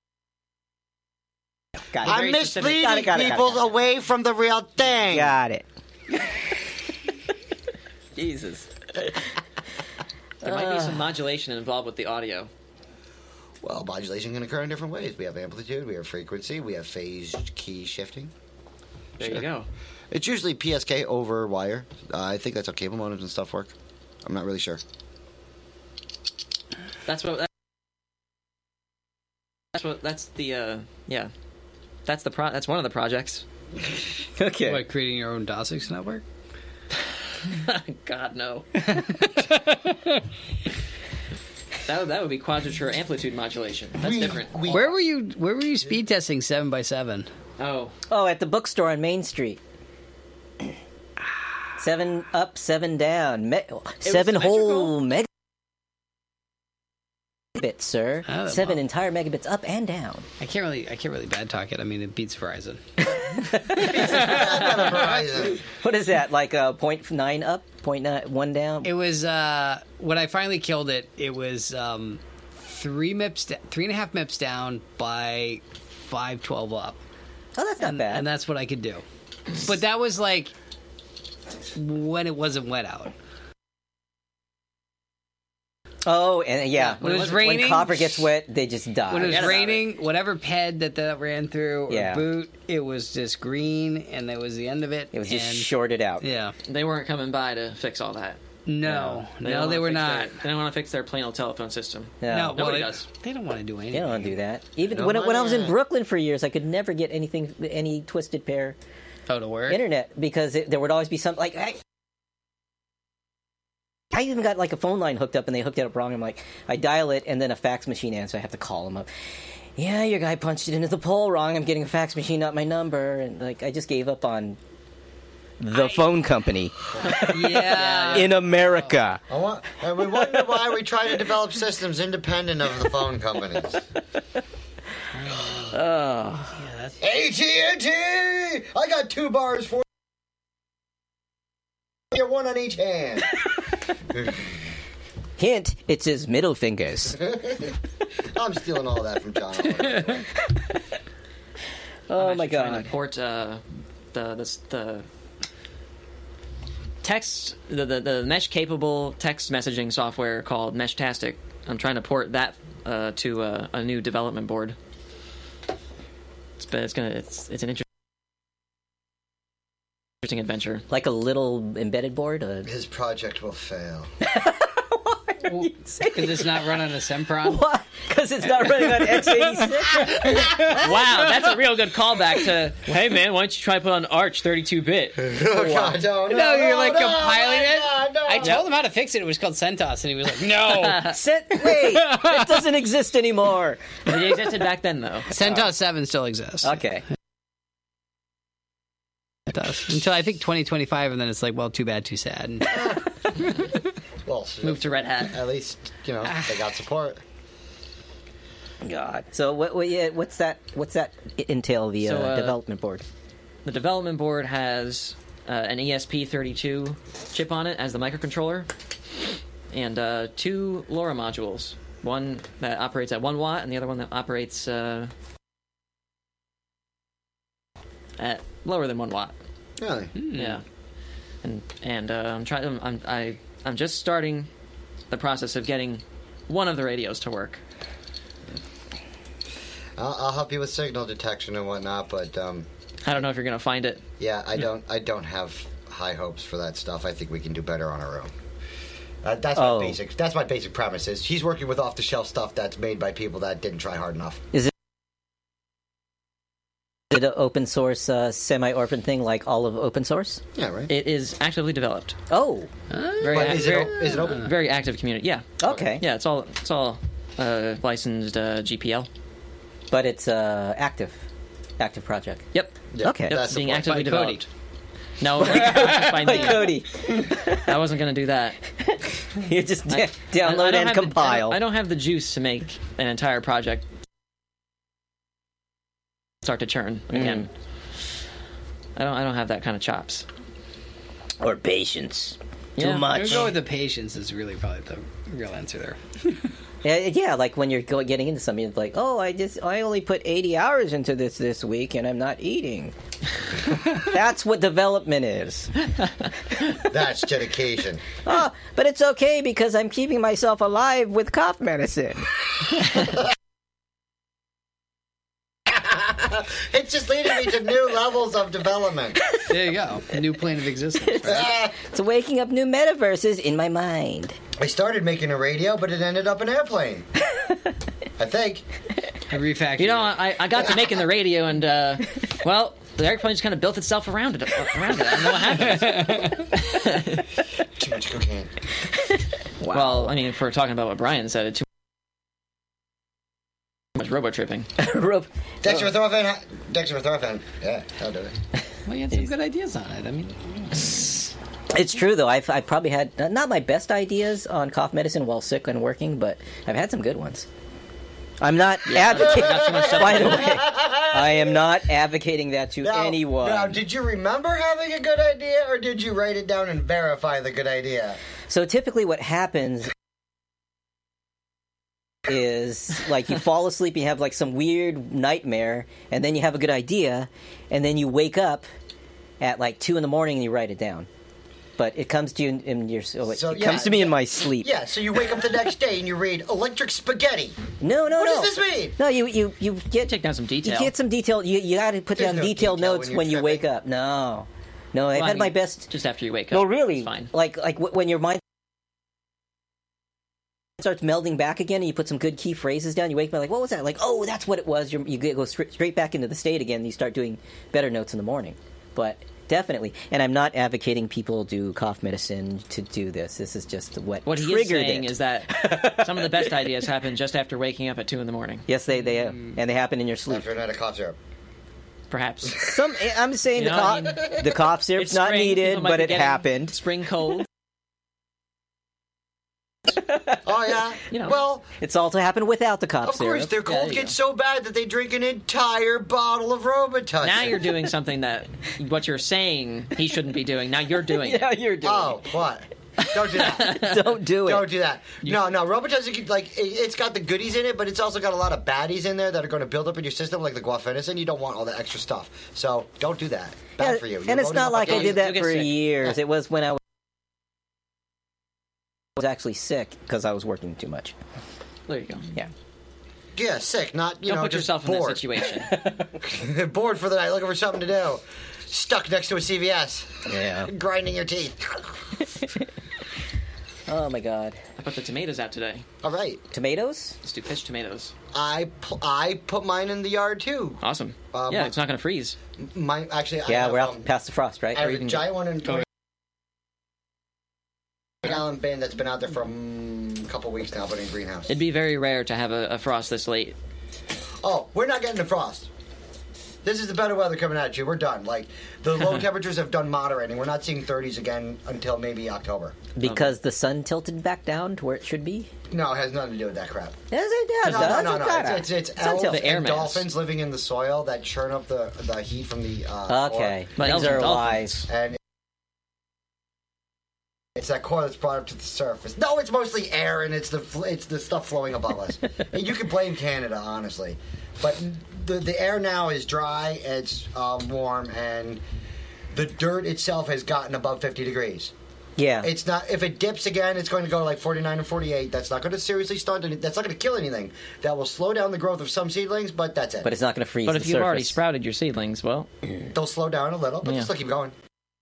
Got it. I'm Very specific. misleading Got it, got it, got it, people got it. away from the real thing. Got it. Jesus. There might be some modulation involved with the audio. Well, modulation can occur in different ways. We have amplitude, we have frequency, we have phase key shifting. There Sure. you go. It's usually P S K over wire. Uh, I think that's how cable modems and stuff work. I'm not really sure. That's what. That's what. That's the. Uh, yeah. That's the pro. That's one of the projects. Okay. What, creating your own DOSIX network? God no. that would, that would be quadrature amplitude modulation. That's We- different. we- Where were you? Where were you speed testing seven by seven? Oh, Oh, at the bookstore on Main Street. Seven up, seven down. Me- seven whole megabits, sir. Oh, seven wow. entire megabits up and down. I can't really. I can't really bad talk it. I mean, it beats Verizon. Verizon. What is that? Like a point nine up, point nine one down. It was uh, when I finally killed it. It was um, three mips, da- three and a half mips down by five twelve up, Oh, that's not and, bad. and that's what I could do. But that was like when it wasn't wet out. oh, and yeah, When it was when raining- copper gets wet, they just die. When it was Forget about raining, whatever P E D that that ran through or Yeah. boot, it was just green, and that was the end of it. It was just and, shorted out. Yeah, they weren't coming by to fix all that. No, They no, don't they wanna were fix not. their- they don't want to fix their plain old telephone system. No. No, well, Nobody they, does. They don't want to do anything. They don't want to do that. Even No when, when I was in money. Brooklyn for years, I could never get anything, any Twisted Pair Oh, to work. internet because it, there would always be something like. I, I even got like a phone line hooked up and they hooked it up wrong. I'm like, I dial it and then a fax machine answers. I have to call them up. Yeah, your guy punched it into the pole wrong. I'm getting a fax machine, not my number, and like I just gave up on the phone company Yeah. in America. I want, and we wonder why we try to develop systems independent of the phone companies. Oh, A T and T! I got two bars for you, one on each hand. hint: it's his middle fingers. I'm stealing all that from John Oliver. Oh I'm my actually trying god! to port uh, the the the text the, the the mesh capable text messaging software called Meshtastic. I'm trying to port that uh, to uh, a new development board. It's but it's gonna it's it's an inter- interesting adventure. Like a little embedded board. Uh, His project will fail. Because it's not run on a Sempron. what? Because it's not running on x eighty-six. Wow, that's a real good callback to. Hey man, why don't you try put on Arch thirty-two bit? Oh, God, no, no, No, you're like no, compiling no, it. God, no. I told him how to fix it. It was called CentOS, and he was like, "No." Set, wait, it doesn't exist anymore. It existed back then though. CentOS seven still exists. Okay. It does until I think twenty twenty-five, and then it's like, well, too bad, too sad. And Well, Move to Red Hat. at least, you know, they got support. God. So what? what yeah, what's that? What's that entail? The uh, So, uh, development board. The development board has uh, an E S P thirty-two chip on it as the microcontroller, and uh, two LoRa modules. One that operates at one watt, and the other one that operates uh, at lower than one watt. Really? Yeah, and and uh, I'm trying. I'm I I'm just starting the process of getting one of the radios to work. I'll, I'll help you with signal detection and whatnot, but um, I don't know if you're gonna find it. yeah, I don't. I don't have high hopes for that stuff. I think we can do better on our own. Uh, that's my Oh. basic. That's my basic premise. Is he's working with off-the-shelf stuff that's made by people that didn't try hard enough. Is it? Is it an open source, uh, semi-orphan thing like all of open source? Yeah, right. It is actively developed. Oh, Very, But ac- is it very, o- is it open? very active community. Yeah, okay. yeah. It's all it's all uh, licensed uh, G P L. But it's uh, active, active project. Yep. Yeah, Okay. Yep. that's the Being point. actively By Cody. developed. No, just by Like me. Cody, I wasn't going to do that. you just I- da- download I don't and have the- compile. I don't, I don't have the juice to make an entire project start to churn again. I don't. I don't have that kind of chops. Or patience. Yeah. Too much. We'll go with the patience is really probably the real answer there. Yeah, yeah, like when you're go- getting into something, it's like, oh, I just, I only put eighty hours into this this week, and I'm not eating. That's what development is. That's dedication. Oh, but it's okay because I'm keeping myself alive with cough medicine. It's just leading me to new levels of development. There you go. A new plane of existence. Right? Ah, It's waking up new metaverses in my mind. I started making a radio, but it ended up an airplane. I think. I refactored. You know, it. I, I got to making the radio, and uh, well, the airplane just kind of built itself around it. Around it. I don't know what happened. Too much cocaine. Well, I mean, if we're talking about what Brian said, it's too much robo tripping. Rope. Dextromethorphan. Dextromethorphan. Yeah, I'll do it. Well, you had some good ideas on it. I mean, It's true though. I've I probably had uh, not my best ideas on cough medicine while sick and working, but I've had some good ones. I'm not advocating. Not too much stuff. By the way, I am not advocating that to Now, anyone. now, did you remember having a good idea, or did you write it down and verify the good idea? So typically, what happens is like you fall asleep, you have like some weird nightmare, and then you have a good idea, and then you wake up at like two in the morning and you write it down. But it comes to you in, in your oh, it So, it yeah, comes to me in yeah. my sleep. Yeah, so you wake up the next day and you read electric spaghetti. No, no, What no. does this mean? No, you you you get Take down some you detail. get some detail. You you got to put There's down no detailed detail notes when when, you're you wake tripping. up. No, no, I've Well, I had my mean, best. Just after you wake up. No, really. It's fine. Like like w- when your mind starts melding back again, and you put some good key phrases down. You wake up like, what was that? Like, oh, that's what it was. You're, you go straight, straight back into the state again, and you start doing better notes in the morning. But definitely, and I'm not advocating people do cough medicine to do this. This is just what What he is triggered saying it. is that some of the best ideas happen just after waking up at two in the morning. Yes, they they and they happen in your sleep. After a night of cough syrup. Perhaps. Some I'm saying You the know, cough I mean, the cough syrup's It's not spring, needed, people might but be it getting happened. Spring cold. Oh, yeah? You know. Well, It's also happened without the cough of course, syrup. their Yeah, cold there you gets so bad that they drink an entire bottle of Robitussin. Now you're doing something that what you're saying he shouldn't be doing. Now you're doing it. Yeah, you're doing. Oh, what? Don't do that. it. Don't do it. Don't do that. No, no. Robitussin, like, it, it's got the goodies in it, but it's also got a lot of baddies in there that are going to build up in your system, like the guafenicin. You don't want all that extra stuff. So don't do that. Bad Yeah, for you. You're and it's loading not up like on I you'll- did that you'll get for sick. years. It was when I was actually sick because I was working too much. There you go. Yeah. Yeah, sick, not, you Don't know, put just yourself in bored. that situation. Bored for the night, looking for something to do. Stuck next to a C V S. Yeah. Grinding your teeth. Oh my God. I put the tomatoes out today. All right. Tomatoes? Let's do fish tomatoes. I, pu- I put mine in the yard, too. Awesome. Um, yeah, it's not going to freeze. Mine, actually, I Yeah, have, we're out um, past the frost, right? I have Or you a can giant one in a go- twenty gallon bin that's been out there for mm, a couple weeks now, but in greenhouse. It'd be very rare to have a, a frost this late. Oh, we're not getting the frost. This is the better weather coming at you. We're done. Like, the low temperatures have done moderating. We're not seeing thirties again until maybe October. Because the sun tilted back down to where it should be? No, it has nothing to do with that crap. Yes, it does. No, no, does. no, It no. gotta. It's, it's, it's Sun elves tilted. The air and mass. dolphins living in the soil that churn up the the heat from the uh, Okay. But Things elves are and lies. dolphins. and it's that core that's brought up to the surface. No, it's mostly air, and it's the fl- it's the stuff flowing above us. And you can blame Canada, honestly, but the the air now is dry, it's um, warm, and the dirt itself has gotten above fifty degrees. Yeah. It's not. If it dips again, it's going to go to like forty-nine and forty-eight. That's not going to seriously stunt. Any, that's not going to kill anything. That will slow down the growth of some seedlings, but that's it. but it's not going to freeze But the if you've already surface. sprouted your seedlings, well, They'll slow down a little, but Yeah. they'll still keep going.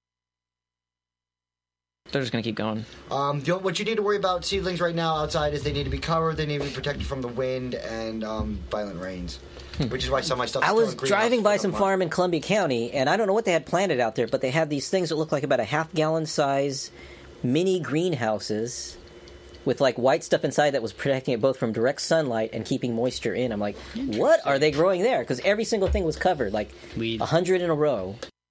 they're just going to keep going. Um, the- what you need to worry about seedlings right now outside is they need to be covered, they need to be protected from the wind and um, violent rains, which is why some of my stuff. I was driving by some farm in Columbia County, and I don't know what they had planted out there, but they had these things that look like about a half gallon size mini greenhouses with like white stuff inside that was protecting it both from direct sunlight and keeping moisture in. I'm like, what are they growing there? Because every single thing was covered, like Weed. a hundred in a row,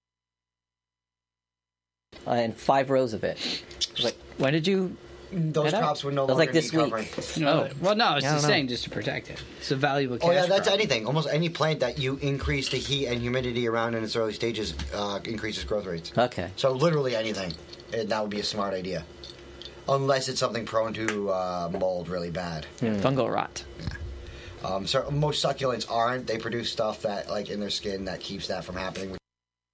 uh, and five rows of it. I was like, Why did you... Those Head out. crops would no That was longer like this need week. covering. No, well, no, I was I don't just know. saying just to protect it. It's a valuable cash Oh yeah, that's crop. anything. Almost any plant that you increase the heat and humidity around in its early stages uh, increases growth rates. okay. So literally anything, and that would be a smart idea, unless it's something prone to uh, mold really bad. Fungal rot. Um, so most succulents aren't. They produce stuff that, like, in their skin that keeps that from happening. Which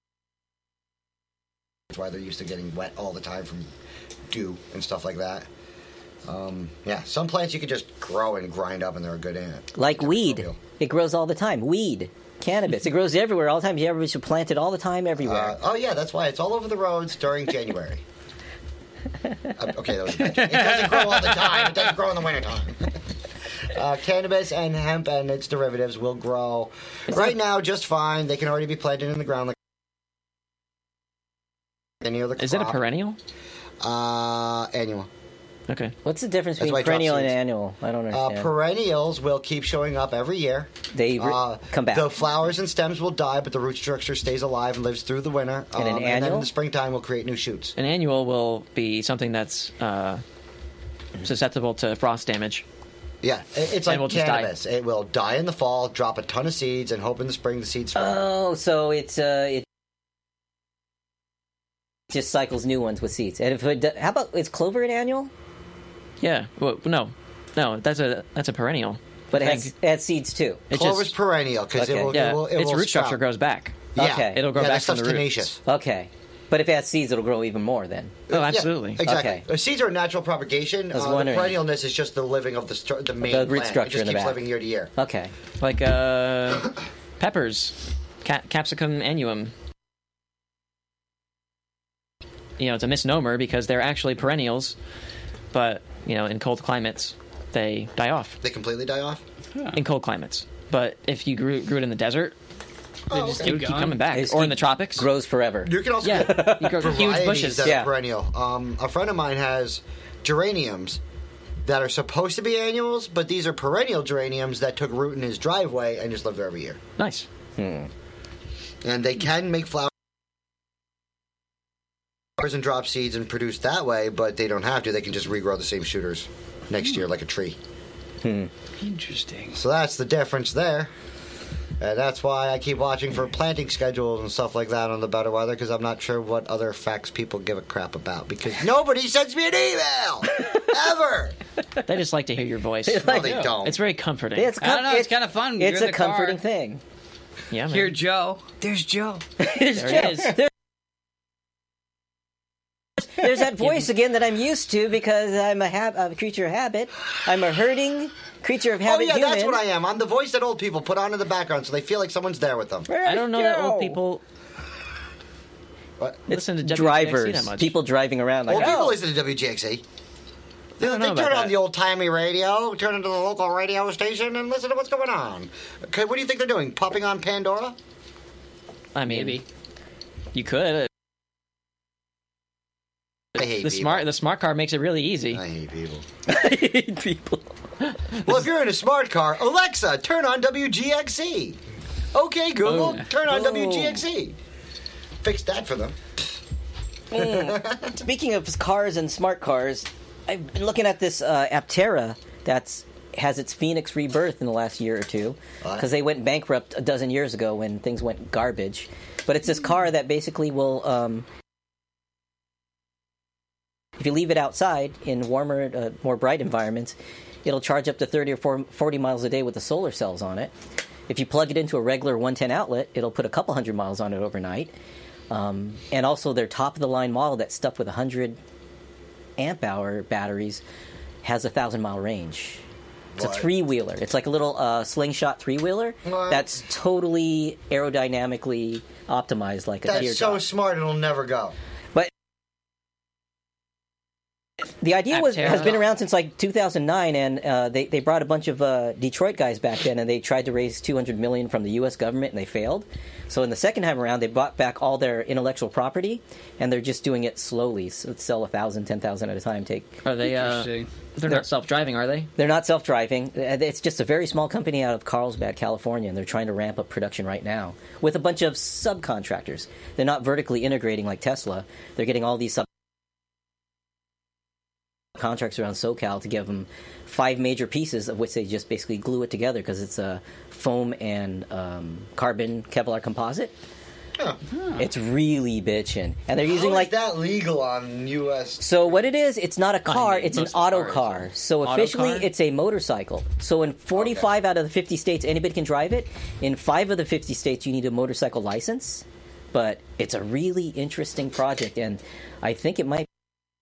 is why they're used to getting wet all the time from dew and stuff like that. Um, yeah, some plants you can just grow and grind up, and they're good in it. Like Never weed. feel. It grows all the time. Weed. Cannabis. It grows everywhere all the time. Everybody should plant it all the time everywhere. Uh, oh yeah, that's why it's all over the roads during January. Uh, okay, that was a bad joke. It doesn't grow all the time. It doesn't grow in the wintertime. Uh, cannabis and hemp and its derivatives will grow right now just fine. They can already be planted in the ground like any other crop. Is it a perennial? Uh, annual. Okay. What's the difference That's why between I drop perennial and seeds. annual? I don't Uh, understand. perennials will keep showing up every year. they re- Uh, come back. The flowers and stems will die, but the root structure stays alive and lives through the winter. And an Um, and then annual? in the springtime, will create new shoots. An annual will be something that's uh, susceptible to frost damage. Yeah, it- it's And like will just die. cannabis. It will die in the fall, drop a ton of seeds, and hope in the spring the seeds sprout. Oh, so it's uh, it just cycles new ones with seeds. And if it, do- how about is clover an annual? Yeah. Well, no. No, that's a that's a perennial. But it I has, think it has seeds too. it Clover's just, perennial because Okay. it will. yeah, it will, it its will root structure sprout. grows back. Yeah. Okay. It'll grow yeah, back that from stuff's the roots. tenacious. Okay, but if it has seeds, it'll grow even more. Then Oh, Yeah, absolutely. exactly. Okay. Uh, Seeds are a natural propagation. I was Uh, the wondering. perennialness is just the living of the stru- the main The root plant. structure It in just the keeps back. living year to year. okay. Like uh, peppers, ca- capsicum annuum. You know, it's a misnomer because they're actually perennials, but you know, in cold climates, they die off. They completely die off? In cold climates. But if you grew, grew it in the desert, they Oh, just okay. keep, Keep keep going. coming back. They just Or in keep- the tropics. Grows forever. You can also Yeah, get you grow huge varieties bushes. that Yeah. are perennial. Um, a friend of mine has geraniums that are supposed to be annuals, but these are perennial geraniums that took root in his driveway and just live there every year. Nice. Hmm. And they can make flowers and drop seeds and produce that way, but they don't have to. They can just regrow the same shooters next year like a tree. Hmm. Interesting. So that's the difference there. And that's why I keep watching for planting schedules and stuff like that on the Better Weather, because I'm not sure what other facts people give a crap about, because nobody sends me an email! Ever! They just like to hear your voice. No, they don't. It's very comforting. It's I don't know, it's com- kinda fun. It's You're in a the car. comforting thing. yeah, man. Here, Joe. There's Joe. There's There it is. There- There's that voice again that I'm used to because I'm a, hab- a creature of habit. I'm a herding creature of Oh, habit yeah, human. that's what I am. I'm the voice that old people put on in the background so they feel like someone's there with them. Where's I don't know that Joe? old people What? listen to It's W G X C drivers, that much. people driving around like, Old people oh, listen to W G X C. They, don't they know turn about on that. the old-timey radio, turn into the local radio station, and listen to what's going on. Okay, what do you think they're doing? Popping on Pandora? I mean, Maybe. you could. I hate The people. smart the smart car makes it really easy. I hate people. I hate people. Well, if you're in a smart car, Alexa, turn on W G X C. Okay, Google, Boom. turn on Boom. W G X C. Fix that for them. Mm. Speaking of cars and smart cars, I've been looking at this uh, Aptera that's has its Phoenix rebirth in the last year or two What? because they went bankrupt a dozen years ago when things went garbage. But it's this car that basically will, um, if you leave it outside in warmer, uh, more bright environments, it'll charge up to thirty or forty miles a day with the solar cells on it. If you plug it into a regular one ten outlet, it'll put a couple hundred miles on it overnight. Um, and also their top-of-the-line model that's stuffed with one hundred amp-hour batteries has a one thousand mile range. It's What? a three-wheeler. It's like a little uh, slingshot three-wheeler What? that's totally aerodynamically optimized like a That's teardrop. so smart, it'll never go. But the idea was Aptera. has been around since like two thousand nine, and uh, they they brought a bunch of uh, Detroit guys back then, and they tried to raise two hundred million from the U S government, and they failed. So in the second time around, they bought back all their intellectual property, and they're just doing it slowly. So sell a thousand, ten thousand at a time. Take Are they? Uh, Interesting. they're not self-driving, are they? they're not self-driving. Uh, It's just a very small company out of Carlsbad, California, and they're trying to ramp up production right now with a bunch of subcontractors. They're not vertically integrating like Tesla. They're getting all these sub contracts around SoCal to give them five major pieces, of which they just basically glue it together because it's a foam and um, carbon Kevlar composite. Huh. It's really bitchin', and they're using How like is that legal on U S? so what it is, it's not a car, mean, it's an most of the auto cars car. are So auto officially, car? it's a motorcycle. So in forty-five out of the fifty states, anybody can drive it. In five of the fifty states, you need a motorcycle license. But it's a really interesting project, and I think it might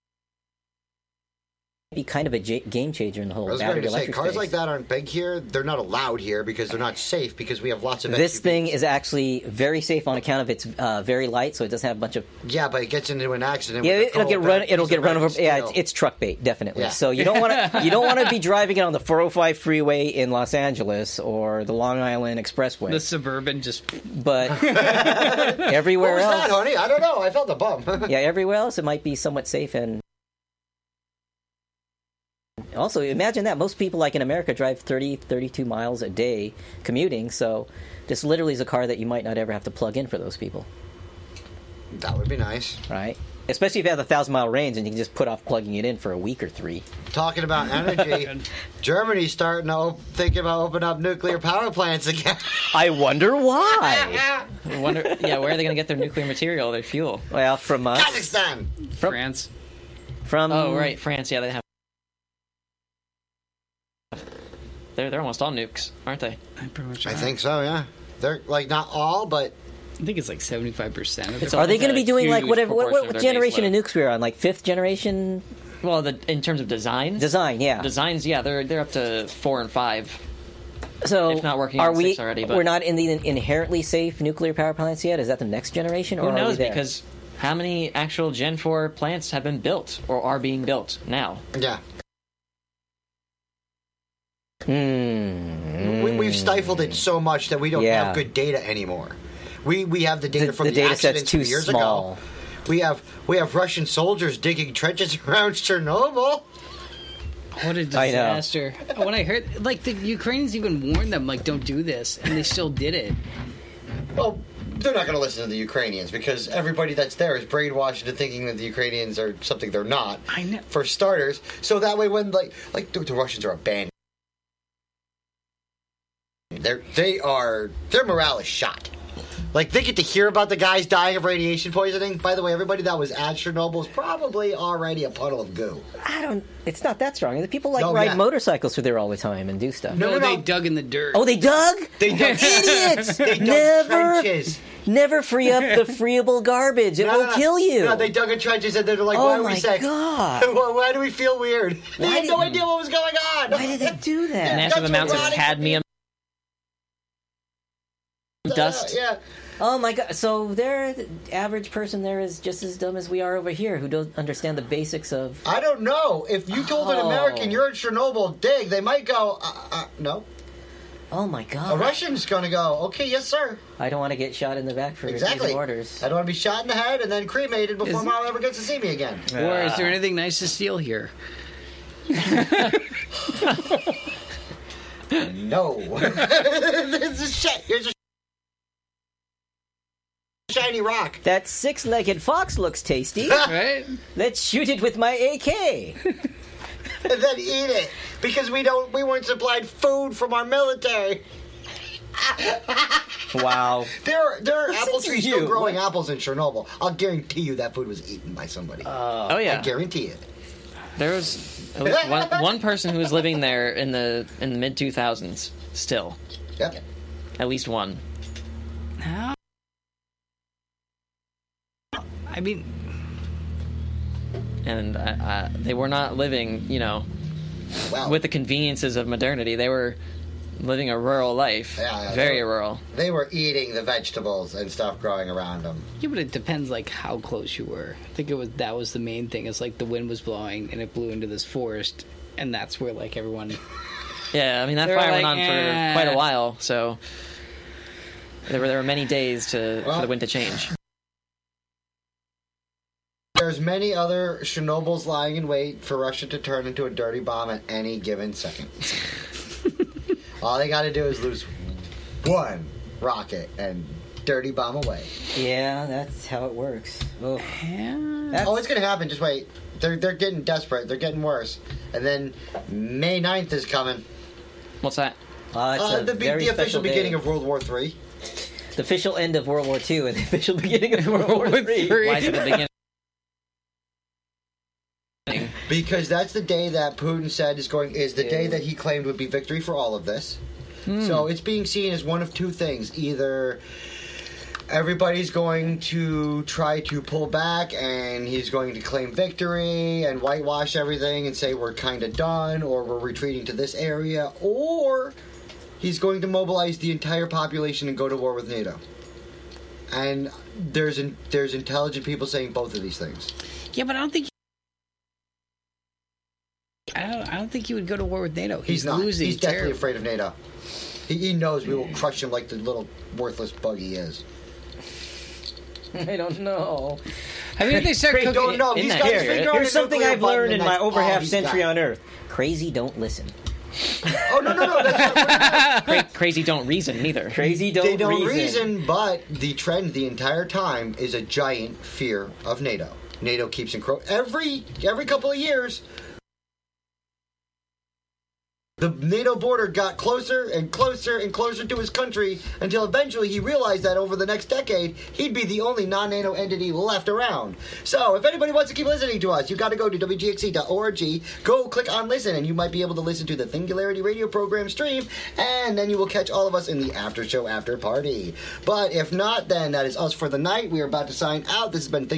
be kind of a j- game changer in the whole I was battery going to say, electric cars space. like that aren't big here. They're not allowed here because they're not safe because we have lots of This S U Vs. thing is actually very safe on account of it's uh, very light, so it doesn't have a bunch of Yeah, but it gets into an accident. yeah. with a It'll get cold run. piece It'll of get run red over. Yeah, steel. it's, it's truck bait, definitely. Yeah. So you don't want to. You don't want to be driving it on the four oh five freeway in Los Angeles or the Long Island Expressway. The Suburban just. But What everywhere was else, that, honey? I don't know. I felt a bump. yeah, everywhere else it might be somewhat safe. And also, imagine that most people, like in America, drive thirty, thirty-two miles a day commuting. So this literally is a car that you might not ever have to plug in for those people, That would be nice. right? Especially if you have a thousand mile range and you can just put off plugging it in for a week or three. Talking about energy, Germany's starting to op- think about opening up nuclear power plants again. I wonder why. I wonder. Yeah, where are they going to get their nuclear material, their fuel? Well, from us, Kazakhstan. From- France. from Oh, right, France. Yeah, they have. They're they're almost all nukes, aren't they? I pretty much. I think so. Yeah, they're like not all, but I think it's like seventy-five percent of It's it. a- Are they It's going to a be doing like huge whatever? What, proportion what of their generation of base nukes we're on? Like fifth generation Well, the, in terms of design, design? Yeah. designs, yeah, they're they're up to four and five. So if not working are on we? six already, but- We're not in the inherently safe nuclear power plants yet. Is that the next generation? Or Who are we knows? there? Because how many actual Gen four plants have been built or are being built now? yeah. Hmm. We, we've stifled it so much that we don't Yeah. have good data anymore. We we have the data The- from the the, data set's accidents too from years small. ago. We have we have Russian soldiers digging trenches around Chernobyl. What a I know. disaster! When I heard, like, the Ukrainians even warned them, like, don't do this, and they still did it. Well, they're not going to listen to the Ukrainians because everybody that's there is brainwashed into thinking that the Ukrainians are something they're not. I know. For starters, so that way when like like the, the Russians are abandoned, they're they are their morale is shot. Like they get to hear about the guys dying of radiation poisoning. By the way, everybody that was at Chernobyl is probably already a puddle of goo. I don't. It's not that strong. The people like No, ride yeah. motorcycles through there all the time and do stuff. No, No, no, they no. dug in the dirt. Oh, they dug. They dug Idiots! They dug never, trenches. never free up the freeable garbage. It No, will no, no. kill you. No, they dug in trenches and they're like, Oh "Why are my we sick? God. why, why do we feel weird?" They Why had no did- idea what was going on. Why did they do that? Massive That's amounts of erotic. cadmium dust. Yeah. Oh my God! So there, the average person there is just as dumb as we are over here, who don't understand the basics of. I don't know. If you told an Oh. American you're in Chernobyl, dig, they might go, uh, uh, no. Oh my A God! Russian's going to go, okay, yes, sir. I don't want to get shot in the back for Exactly. refusing orders. I don't want to be shot in the head and then cremated before Is- mom ever gets to see me again. Or is there anything nice to steal here? No. This is shit. Here's a shiny rock. That six-legged fox looks tasty. Right? Let's shoot it with my A K. And then eat it. Because we don't we weren't supplied food from our military. Wow. There, there are Listen apple to trees you. still growing apples in Chernobyl. I'll guarantee you that food was eaten by somebody. Oh yeah, I guarantee it. there was at least one, one person who was living there in the in the mid two thousands. Still, Yep. at least one. How? I mean, And uh, uh, they were not living, you know, Wow. with the conveniences of modernity. They were living a rural life, Yeah, yeah, very they were- rural. They were eating the vegetables and stuff growing around them. yeah, but it depends, like, how close you were. I think it was that was the main thing. It's like the wind was blowing and it blew into this forest, and that's where, like, everyone. Yeah, I mean that They were fire went like, on "Eh." for quite a while, so there were there were many days to Well- for the wind to change. There's many other Chernobyls lying in wait for Russia to turn into a dirty bomb at any given second. All they got to do is lose one rocket and dirty bomb away. Yeah, that's how it works. Oh, that's, Oh, it's going to happen. Just wait. They're they're getting desperate. They're getting worse. And then May ninth is coming. What's that? uh, it's Uh, a the be- very the official special day. beginning of World War Three. The official end of World War Two and the official beginning of World War Three. Why is it the beginning? Because that's the day that Putin said is going is the day that he claimed would be victory for all of this. So it's being seen as one of two things: either everybody's going to try to pull back and he's going to claim victory and whitewash everything and say we're kind of done, or we're retreating to this area, or he's going to mobilize the entire population and go to war with NATO. And there's in, there's intelligent people saying both of these things. Yeah, but I don't think. I don't. I don't think he would go to war with NATO. He's, He's not. losing. He's deathly terribly. afraid of NATO. He, he knows we will crush him like the little worthless bug he is. I don't know. I mean, if they start Craig, cooking. Don't know. in He's that got his area. finger on Here's the something nuclear I've button, learned in and my that's over all half he's century got. on Earth. Crazy don't listen. Oh no no no! That's Cra- crazy don't reason neither. Crazy don't, they don't reason. reason, but the trend the entire time is a giant fear of NATO. NATO keeps encro every every couple of years. The NATO border got closer and closer and closer to his country until eventually he realized that over the next decade, he'd be the only non-NATO entity left around. So, if anybody wants to keep listening to us, you got to go to W G X C dot org, go click on listen, and you might be able to listen to the Singularity Radio program stream, and then you will catch all of us in the after show after party. But if not, then that is us for the night. We are about to sign out. This has been Think